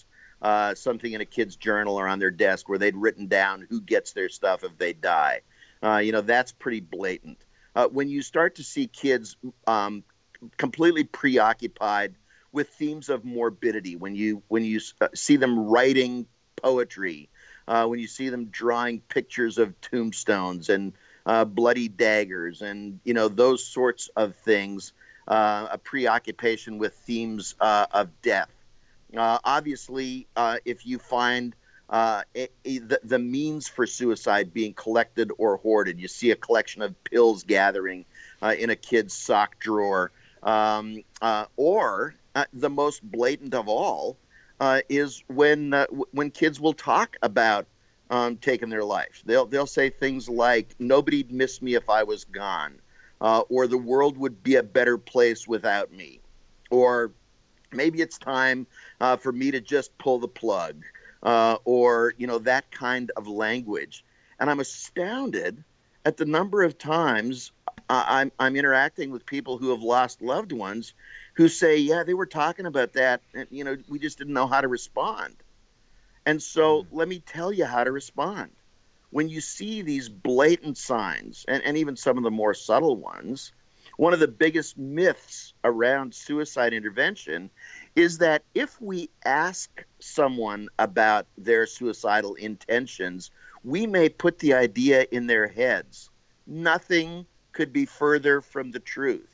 uh, something in a kid's journal or on their desk where they'd written down who gets their stuff if they die. Uh, you know, that's pretty blatant. Uh, when you start to see kids um, completely preoccupied with themes of morbidity, when you when you uh, see them writing poetry, uh, when you see them drawing pictures of tombstones and uh, bloody daggers, and you know those sorts of things, uh, a preoccupation with themes uh, of death. Uh, obviously, uh, if you find uh, a, a, the, the means for suicide being collected or hoarded, you see a collection of pills gathering uh, in a kid's sock drawer, um, uh, or uh, the most blatant of all uh, is when uh, w- when kids will talk about um, taking their life. They'll they'll say things like, "Nobody'd miss me if I was gone," uh, or "The world would be a better place without me," or maybe it's time uh, for me to just pull the plug, uh, or, you know, that kind of language. And I'm astounded at the number of times uh, I'm, I'm interacting with people who have lost loved ones who say, yeah, they were talking about that, and, you know, we just didn't know how to respond. And so mm-hmm. let me tell you how to respond. When you see these blatant signs, and, and even some of the more subtle ones, one of the biggest myths around suicide intervention is that if we ask someone about their suicidal intentions, we may put the idea in their heads. Nothing could be further from the truth.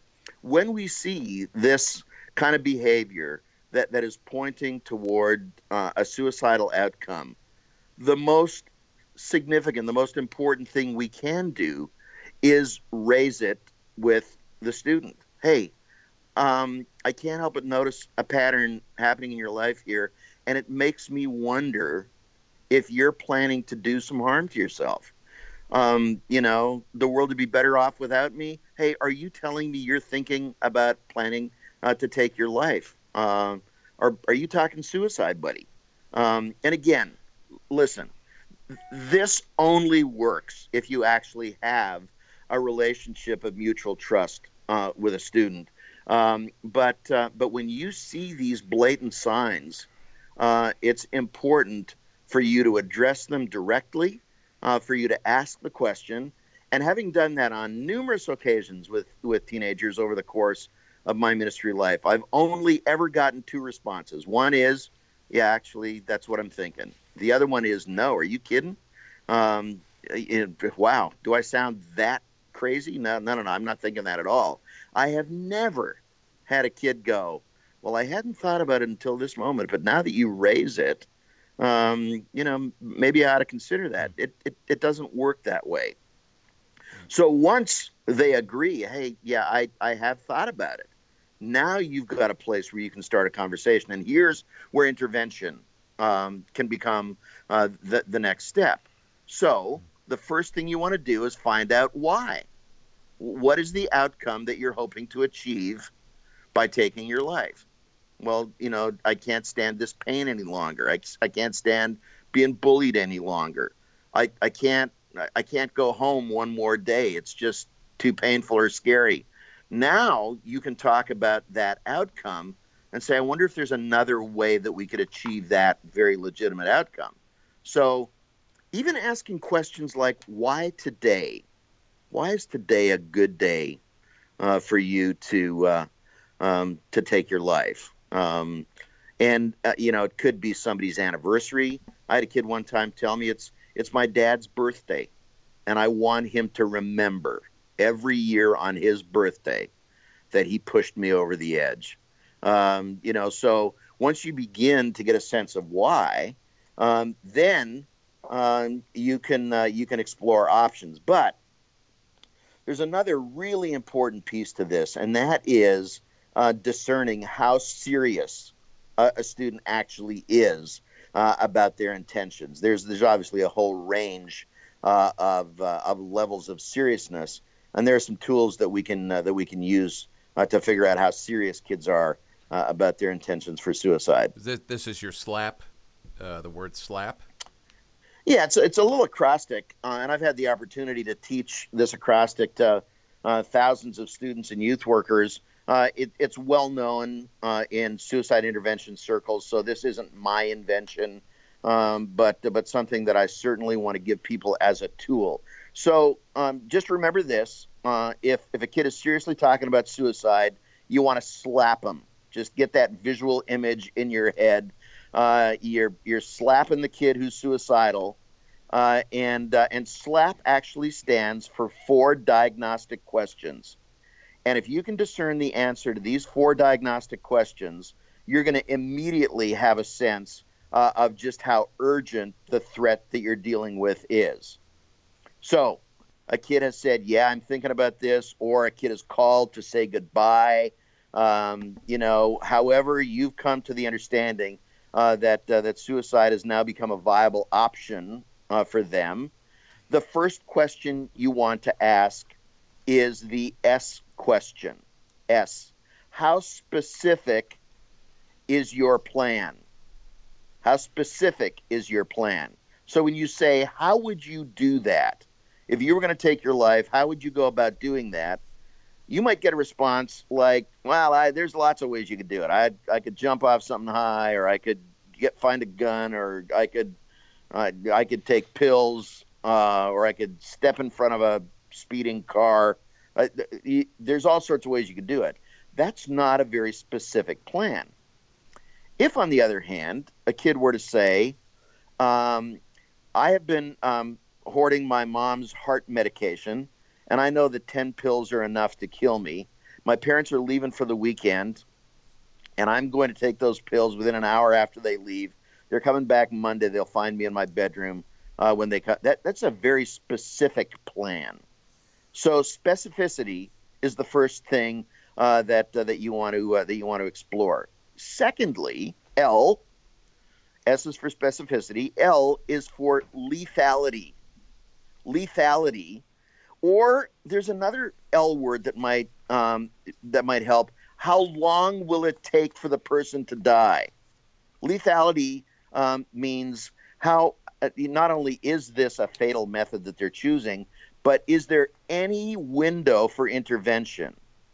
When we see this kind of behavior that, that is pointing toward uh, a suicidal outcome, the most significant, the most important thing we can do is raise it with the student. Hey, um, I can't help but notice a pattern happening in your life here, and it makes me wonder if you're planning to do some harm to yourself. Um, you know, the world would be better off without me. Hey, are you telling me you're thinking about planning uh, to take your life? Uh, or are you talking suicide, buddy? Um, and again, listen, this only works if you actually have a relationship of mutual trust uh, with a student. Um, but uh, but when you see these blatant signs, uh, it's important for you to address them directly, uh, for you to ask the question. And having done that on numerous occasions with, with teenagers over the course of my ministry life, I've only ever gotten two responses. One is, yeah, actually, that's what I'm thinking. The other one is, no, are you kidding? Um, it, wow, do I sound that crazy? No, no, no, no, I'm not thinking that at all. I have never had a kid go, well, I hadn't thought about it until this moment, but now that you raise it, um, you know, maybe I ought to consider that. It, it it doesn't work that way. So once they agree, hey, yeah, I, I have thought about it, now you've got a place where you can start a conversation. And here's where intervention um, can become uh, the, the next step. So the first thing you want to do is find out why. What is the outcome that you're hoping to achieve by taking your life? Well, you know, I can't stand this pain any longer. I, I can't stand being bullied any longer. I, I can't I can't go home one more day. It's just too painful or scary. Now you can talk about that outcome and say, I wonder if there's another way that we could achieve that very legitimate outcome. So even asking questions like, why today? Why is today a good day uh, for you to uh, um, to take your life? Um, and, uh, you know, it could be somebody's anniversary. I had a kid one time tell me it's it's my dad's birthday, and I want him to remember every year on his birthday that he pushed me over the edge. Um, you know, so once you begin to get a sense of why, um, then um, you can uh, you can explore options. But there's another really important piece to this, and that is uh, discerning how serious a, a student actually is uh, about their intentions. There's there's obviously a whole range uh, of uh, of levels of seriousness, and there are some tools that we can uh, that we can use uh, to figure out how serious kids are uh, about their intentions for suicide. This, this is your SLAP, uh, the word SLAP. Yeah, it's it's a little acrostic, uh, and I've had the opportunity to teach this acrostic to uh, thousands of students and youth workers Uh, it, it's well known uh, in suicide intervention circles, so this isn't my invention, um, but but something that I certainly want to give people as a tool. So um, just remember this: uh, if if a kid is seriously talking about suicide, you want to slap them. Just get that visual image in your head. Uh, you're you're slapping the kid who's suicidal, uh, and uh, and SLAP actually stands for four diagnostic questions. And if you can discern the answer to these four diagnostic questions, you're going to immediately have a sense uh, of just how urgent the threat that you're dealing with is. So a kid has said, yeah, I'm thinking about this, or a kid has called to say goodbye. Um, you know, however, you've come to the understanding uh, that uh, that suicide has now become a viable option uh, for them. The first question you want to ask is the S question. S. How specific is your plan? How specific is your plan? So when you say, how would you do that? If you were going to take your life, how would you go about doing that? You might get a response like, well, I, there's lots of ways you could do it. I I could jump off something high, or I could get find a gun, or I could uh, I could take pills, uh, or I could step in front of a speeding car. Uh, there's all sorts of ways you could do it. That's not a very specific plan. If, on the other hand, a kid were to say, um, I have been um, hoarding my mom's heart medication, and I know that ten pills are enough to kill me. My parents are leaving for the weekend, and I'm going to take those pills within an hour after they leave. They're coming back Monday. They'll find me in my bedroom uh, when they come. That, that's a very specific plan. So specificity is the first thing uh, that uh, that you want to uh, that you want to explore. Secondly, L, S is for specificity. L is for lethality. Lethality, or there's another L word that might um, that might help. How long will it take for the person to die? Lethality um, means how. Uh, not only is this a fatal method that they're choosing, but is there any window for intervention?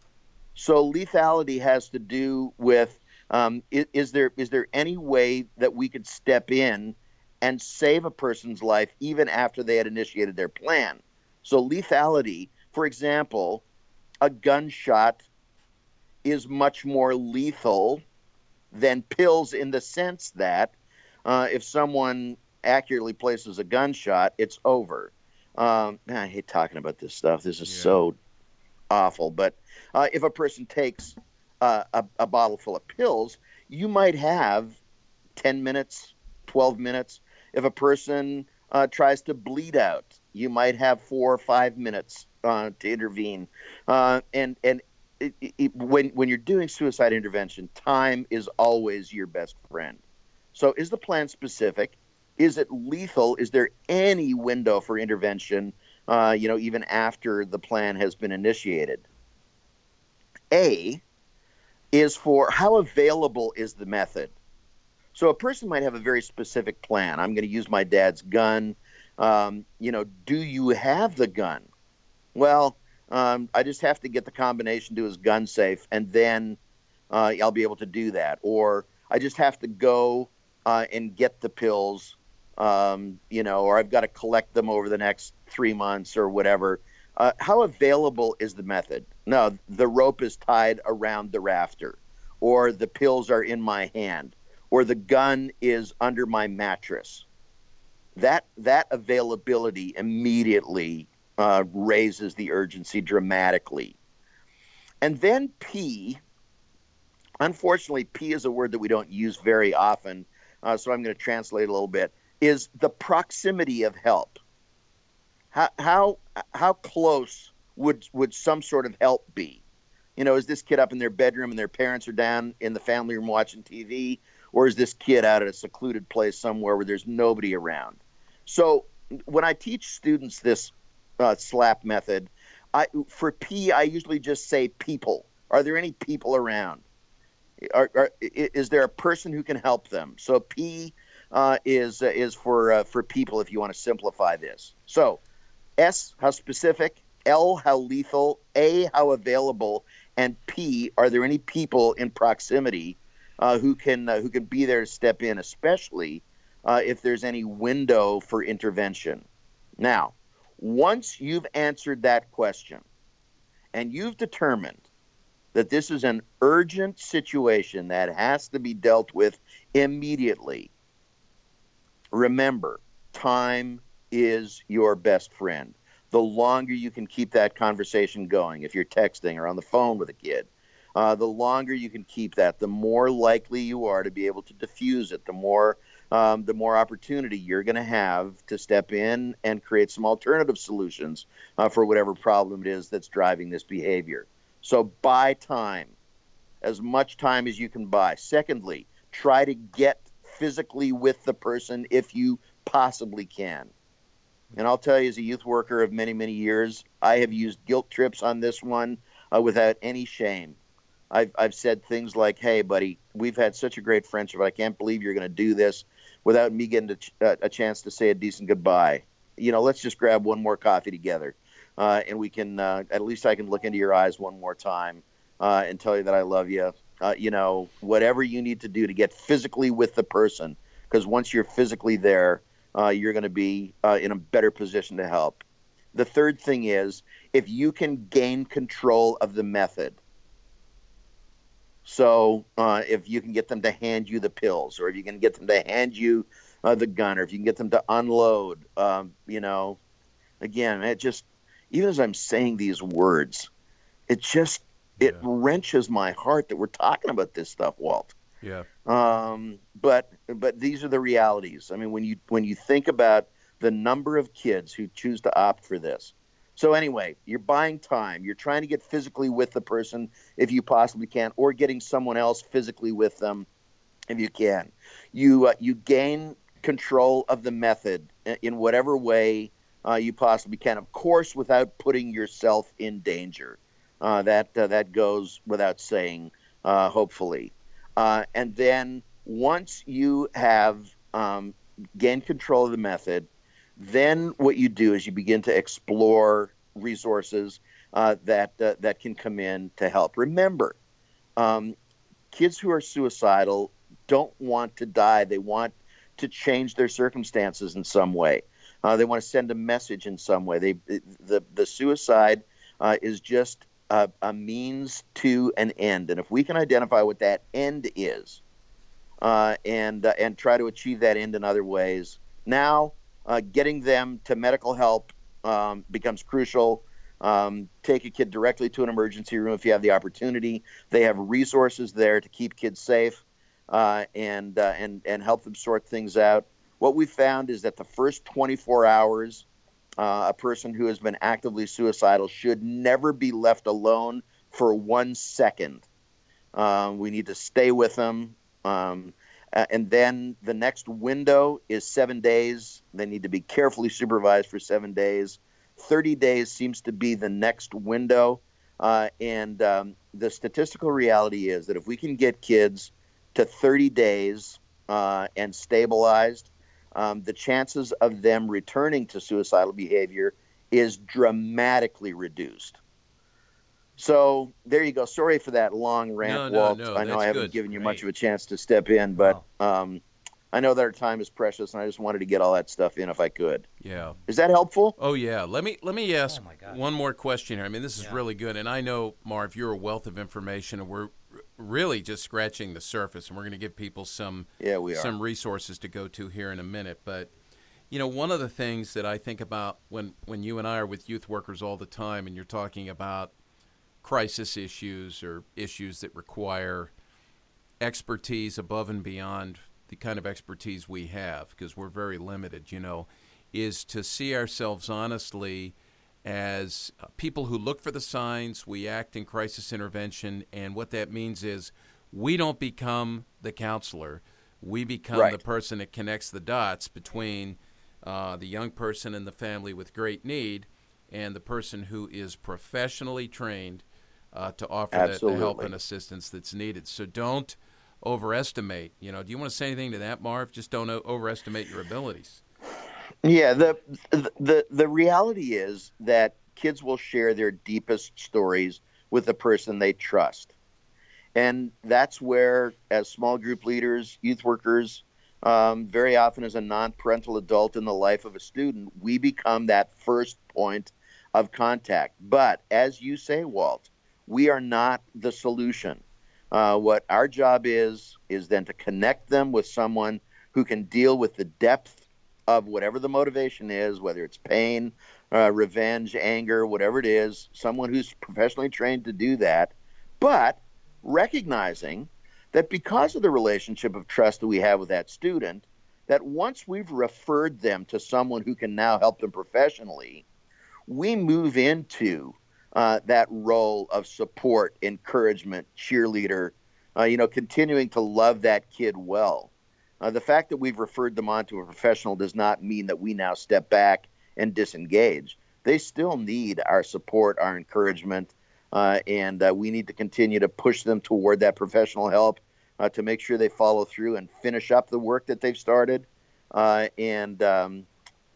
So lethality has to do with um, is, is there is there any way that we could step in and save a person's life even after they had initiated their plan? So lethality, for example, a gunshot is much more lethal than pills in the sense that uh, if someone accurately places a gunshot, it's over. Um, man, I hate talking about this stuff. This is yeah. so awful. But uh, if a person takes uh, a, a bottle full of pills, you might have ten minutes, twelve minutes. If a person uh, tries to bleed out, you might have four or five minutes uh, to intervene. Uh, and and it, it, when when you're doing suicide intervention, time is always your best friend. So is the plan specific? Is it lethal? Is there any window for intervention, uh, you know, even after the plan has been initiated? A is for how available is the method? So a person might have a very specific plan. I'm going to use my dad's gun. Um, you know, do you have the gun? Well, um, I just have to get the combination to his gun safe, and then uh, I'll be able to do that. Or I just have to go uh, and get the pills. Um, you know, or I've got to collect them over the next three months or whatever. Uh, how available is the method? No, the rope is tied around the rafter, or the pills are in my hand, or the gun is under my mattress. That that availability immediately uh, raises the urgency dramatically. And then P, unfortunately, P is a word that we don't use very often, uh, so I'm going to translate a little bit. Is the proximity of help. How how how close would would some sort of help be? You know, is this kid up in their bedroom and their parents are down in the family room watching T V, or is this kid out at a secluded place somewhere where there's nobody around? So when I teach students this uh, SLAP method, I for P I usually just say people. Are there any people around? Are, are, is there a person who can help them? So P Uh, is uh, is for uh, for people if you want to simplify this. So S, how specific, L, how lethal, A, how available, And P, are there any people in proximity uh, who can uh, who can be there to step in, especially uh, if there's any window for intervention? Now, once you've answered that question and you've determined that this is an urgent situation that has to be dealt with immediately, remember, time is your best friend. The longer you can keep that conversation going, if you're texting or on the phone with a kid, uh, the longer you can keep that, the more likely you are to be able to diffuse it, the more um, the more opportunity you're going to have to step in and create some alternative solutions uh, for whatever problem it is that's driving this behavior. So buy time, as much time as you can buy. Secondly, try to get physically with the person if you possibly can. And I'll tell you, as a youth worker of many, many years, I have used guilt trips on this one uh, without any shame. I've, I've said things like, hey, buddy, we've had such a great friendship. I can't believe you're going to do this without me getting a, ch- a chance to say a decent goodbye. You know, let's just grab one more coffee together. Uh, and we can, uh, at least I can look into your eyes one more time uh, and tell you that I love you. Uh, you know, whatever you need to do to get physically with the person, because once you're physically there, uh, you're going to be uh, in a better position to help. The third thing is, if you can gain control of the method. So uh, if you can get them to hand you the pills, or if you can get them to hand you uh, the gun, or if you can get them to unload, um, you know, again, it just, even as I'm saying these words, it just, it yeah. wrenches my heart that we're talking about this stuff, Walt. Yeah. Um, but but these are the realities. I mean, when you when you think about the number of kids who choose to opt for this. So anyway, you're buying time. You're trying to get physically with the person if you possibly can, or getting someone else physically with them if you can. You uh, you gain control of the method in whatever way uh, you possibly can. Of course, without putting yourself in danger. Uh, that uh, that goes without saying, uh, hopefully. Uh, and then once you have um, gained control of the method, then what you do is you begin to explore resources uh, that uh, that can come in to help. Remember, um, kids who are suicidal don't want to die. They want to change their circumstances in some way. Uh, they want to send a message in some way. They the the suicide uh, is just A, a means to an end, and if we can identify what that end is, uh, and uh, and try to achieve that end in other ways, now uh, getting them to medical help um, becomes crucial. Um, take a kid directly to an emergency room if you have the opportunity. They have resources there to keep kids safe uh, and uh, and and help them sort things out. What we found is that the first twenty-four hours. Uh, a person who has been actively suicidal should never be left alone for one second. Um, we need to stay with them. Um, and then the next window is seven days. They need to be carefully supervised for seven days. thirty days seems to be the next window. Uh, and um, the statistical reality is that if we can get kids to thirty days uh, and stabilized, Um, the chances of them returning to suicidal behavior is dramatically reduced. So there you go. Sorry for that long rant, no, no, Walt. no, I know I haven't good. given you Great. much of a chance to step in, but wow. um, I know that our time is precious, and I just wanted to get all that stuff in if I could. Yeah. Is that helpful? Oh, yeah. Let me let me ask oh one more question here. I mean, this is yeah. really good, and I know, Marv, you're a wealth of information, and we're really just scratching the surface, and we're going to give people some yeah, we are. some resources to go to here in a minute. But, you know, one of the things that I think about when, when you and I are with youth workers all the time and you're talking about crisis issues or issues that require expertise above and beyond the kind of expertise we have, because we're very limited, you know, is to see ourselves honestly as people who look for the signs. We act in crisis intervention, and what that means is we don't become the counselor. We become right. the person that connects the dots between uh, the young person and the family with great need and the person who is professionally trained uh, to offer that, the help and assistance that's needed. So don't overestimate. You know, do you want to say anything to that, Marv? Just don't o- overestimate your abilities. Yeah, the, the the the reality is that kids will share their deepest stories with the person they trust. And that's where, as small group leaders, youth workers, um, very often as a non-parental adult in the life of a student, we become that first point of contact. But as you say, Walt, we are not the solution. Uh, what our job is, is then to connect them with someone who can deal with the depth of whatever the motivation is, whether it's pain, uh, revenge, anger, whatever it is, someone who's professionally trained to do that, but recognizing that because of the relationship of trust that we have with that student, that once we've referred them to someone who can now help them professionally, we move into uh, that role of support, encouragement, cheerleader, uh, you know, continuing to love that kid well. Uh, the fact that we've referred them on to a professional does not mean that we now step back and disengage. They still need our support, our encouragement, uh, and uh, we need to continue to push them toward that professional help uh, to make sure they follow through and finish up the work that they've started. Uh, and um,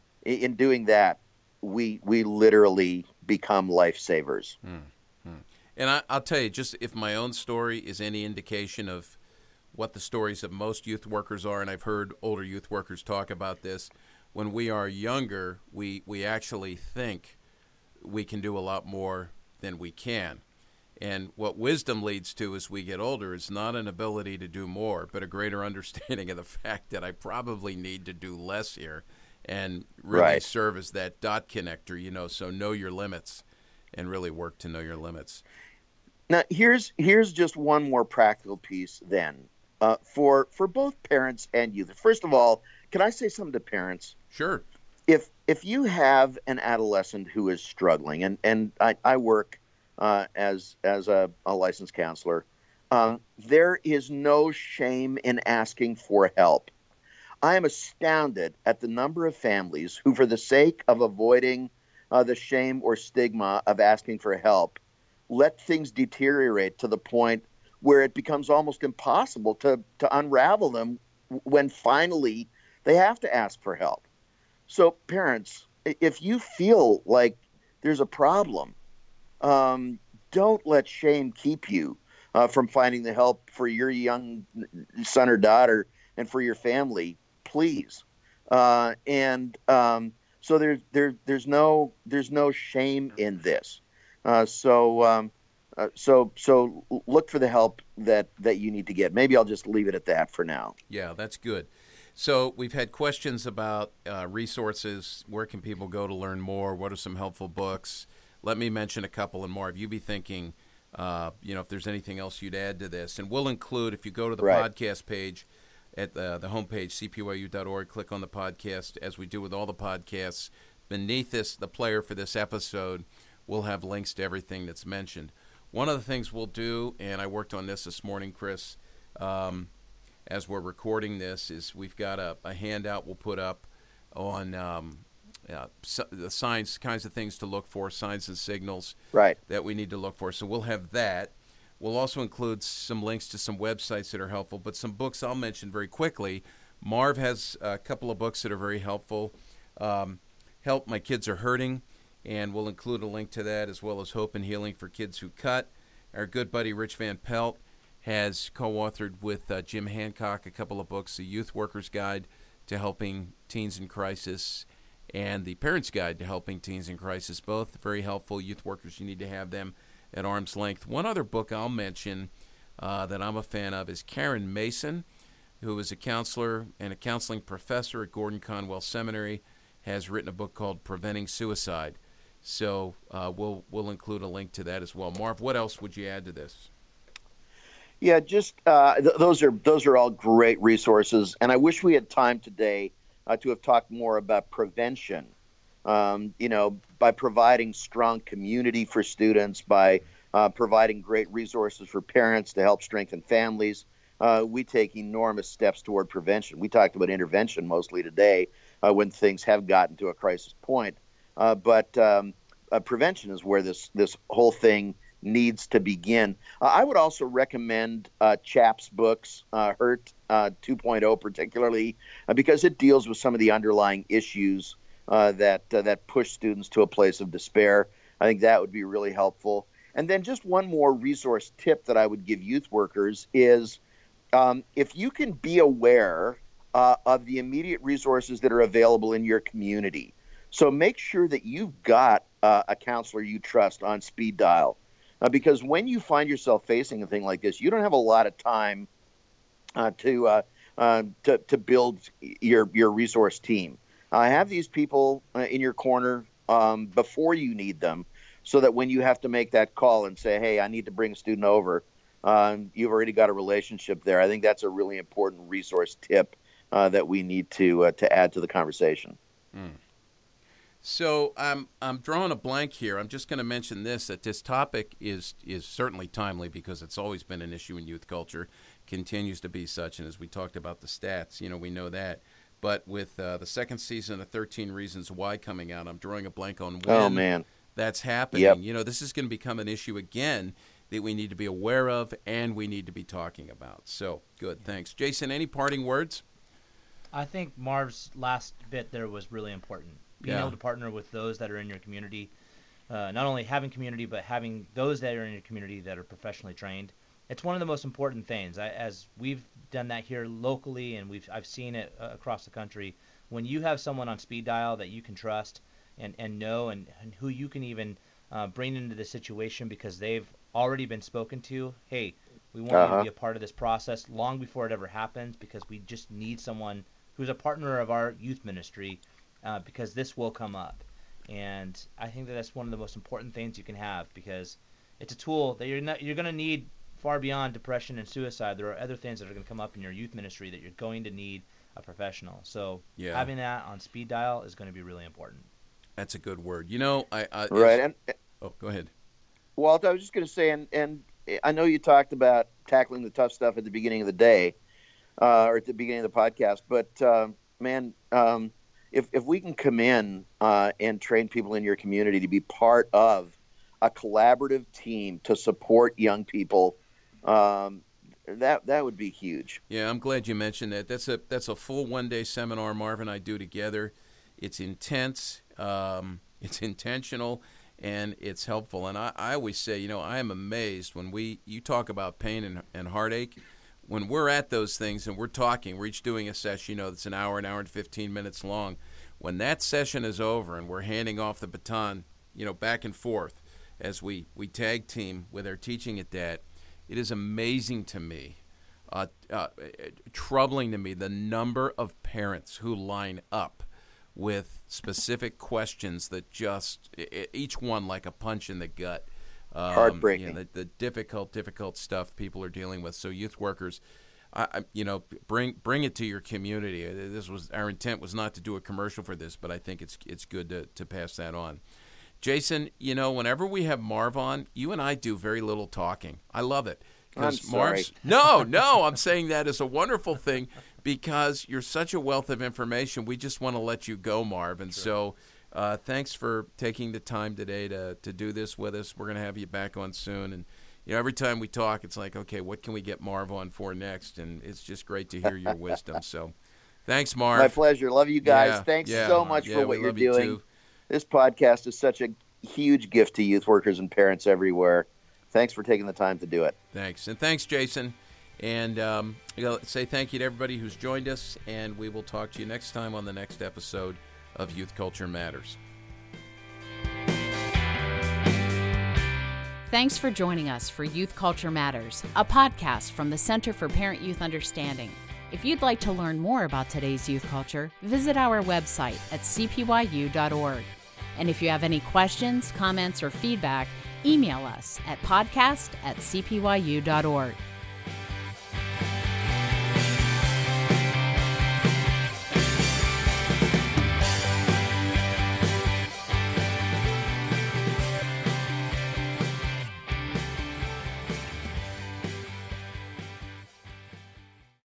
in doing that, we we literally become lifesavers. Mm-hmm. And I, I'll tell you, just if my own story is any indication of what the stories of most youth workers are, and I've heard older youth workers talk about this, when we are younger, we, we actually think we can do a lot more than we can. And what wisdom leads to as we get older is not an ability to do more, but a greater understanding of the fact that I probably need to do less here and really right. serve as that dot connector, you know, so know your limits and really work to know your limits. Now, here's here's just one more practical piece then uh, for for both parents and youth. First of all, can I say something to parents? Sure. If if you have an adolescent who is struggling, and, and I, I work uh, as as a, a licensed counselor, uh, there is no shame in asking for help. I am astounded at the number of families who, for the sake of avoiding uh, the shame or stigma of asking for help, let things deteriorate to the point where it becomes almost impossible to, to unravel them when finally they have to ask for help. So parents, if you feel like there's a problem, um, don't let shame keep you uh, from finding the help for your young son or daughter and for your family, please. Uh, and um, so there's there, there's no there's no shame in this. Uh, so um, uh, so so look for the help that, that you need to get. Maybe I'll just leave it at that for now. Yeah, that's good. So we've had questions about uh, resources. Where can people go to learn more? What are some helpful books? Let me mention a couple and more. If you be thinking, uh, you know, if there's anything else you'd add to this. And we'll include, if you go to the right. podcast page at the, the homepage, c p y u dot org, click on the podcast, as we do with all the podcasts. Beneath this, the player for this episode, we'll have links to everything that's mentioned. One of the things we'll do, and I worked on this this morning, Chris, um, as we're recording this, is we've got a, a handout we'll put up on um, uh, so, the signs, kinds of things to look for, signs and signals right. that we need to look for. So we'll have that. We'll also include some links to some websites that are helpful, but some books I'll mention very quickly. Marv has a couple of books that are very helpful. Um, Help, My Kids Are Hurting, and we'll include a link to that, as well as Hope and Healing for Kids Who Cut. Our good buddy Rich Van Pelt has co-authored with uh, Jim Hancock a couple of books, The Youth Worker's Guide to Helping Teens in Crisis and The Parent's Guide to Helping Teens in Crisis, both very helpful. Youth workers, you need to have them at arm's length. One other book I'll mention uh, that I'm a fan of is Karen Mason, who is a counselor and a counseling professor at Gordon Conwell Seminary, has written a book called Preventing Suicide. So uh, we'll we'll include a link to that as well. Marv, what else would you add to this? Yeah, just uh, th- those are those are all great resources, and I wish we had time today uh, to have talked more about prevention. Um, you know, by providing strong community for students, by uh, providing great resources for parents to help strengthen families, uh, we take enormous steps toward prevention. We talked about intervention mostly today uh, when things have gotten to a crisis point, uh, but um, uh, prevention is where this this whole thing needs to begin. Uh, I would also recommend uh, Chap's books, uh, Hurt uh, two point oh particularly, uh, because it deals with some of the underlying issues uh, that uh, that push students to a place of despair. I think that would be really helpful. And then just one more resource tip that I would give youth workers is um, if you can be aware uh, of the immediate resources that are available in your community. So make sure that you've got uh, a counselor you trust on speed dial. Uh, because when you find yourself facing a thing like this, you don't have a lot of time uh, to, uh, uh, to to build your your resource team. Uh, have these people uh, in your corner um, before you need them, so that when you have to make that call and say, "Hey, I need to bring a student over," um, you've already got a relationship there. I think that's a really important resource tip uh, that we need to uh, to add to the conversation. Mm. So I'm I'm drawing a blank here. I'm just going to mention this, that this topic is is certainly timely because it's always been an issue in youth culture, continues to be such, and as we talked about the stats, you know, we know that. But with uh, the second season of thirteen Reasons Why coming out, I'm drawing a blank on when oh, man. that's happening. Yep. You know, this is going to become an issue again that we need to be aware of and we need to be talking about. So, good, thanks. Jason, any parting words? I think Marv's last bit there was really important. Being Yeah. able to partner with those that are in your community, uh, not only having community, but having those that are in your community that are professionally trained. It's one of the most important things. I, as we've done that here locally, and we've I've seen it uh, across the country. When you have someone on speed dial that you can trust and, and know, and, and who you can even uh, bring into the situation because they've already been spoken to. Hey, we want Uh-huh. you to be a part of this process long before it ever happens, because we just need someone who's a partner of our youth ministry. Uh, because this will come up, and I think that that's one of the most important things you can have, because it's a tool that you're not you're going to need far beyond depression and suicide. There are other things that are going to come up in your youth ministry that you're going to need a professional. So Yeah. having that on speed dial is going to be really important. That's a good word. You know, I, I Right. as- And oh, go ahead. Walt, I was just going to say, and, and I know you talked about tackling the tough stuff at the beginning of the day, uh, or at the beginning of the podcast, but uh, man, um, if if we can come in uh, and train people in your community to be part of a collaborative team to support young people, um, that that would be huge. Yeah, I'm glad you mentioned that. That's a that's a full one-day seminar Marv and I do together. It's intense, um, it's intentional, and it's helpful. And I, I always say, you know, I am amazed when we you talk about pain and, and heartache. When we're at those things and we're talking, we're each doing a session, you know, that's an hour, an hour and fifteen minutes long. When that session is over and we're handing off the baton, you know, back and forth as we, we tag team with our teaching at that, it is amazing to me, uh, uh, troubling to me, the number of parents who line up with specific questions that just, each one like a punch in the gut. Um, Heartbreaking. You know, the, the difficult, difficult stuff people are dealing with. So youth workers, I, I, you know, bring bring it to your community. This was our intent was not to do a commercial for this, but I think it's it's good to, to pass that on. Jason, you know, whenever we have Marv on, you and I do very little talking. I love it. I'm sorry. Marv's, no, no, I'm saying that is a wonderful thing because you're such a wealth of information. We just want to let you go, Marv. And Sure. so uh, thanks for taking the time today to, to do this with us. We're going to have you back on soon. And, you know, every time we talk, it's like, okay, what can we get Marv on for next? And it's just great to hear your wisdom. So thanks, Marv. My pleasure. Love you guys. Yeah, Thanks yeah, so much yeah, for we what you're love you doing. too. This podcast is such a huge gift to youth workers and parents everywhere. Thanks for taking the time to do it. Thanks. And thanks, Jason. And um, you know, say thank you to everybody who's joined us, and we will talk to you next time on the next episode of Youth Culture Matters. Thanks for joining us for Youth Culture Matters, a podcast from the Center for Parent-Youth Understanding. If you'd like to learn more about today's youth culture, visit our website at c p y u dot org. And if you have any questions, comments, or feedback, email us at podcast at c p y u dot org.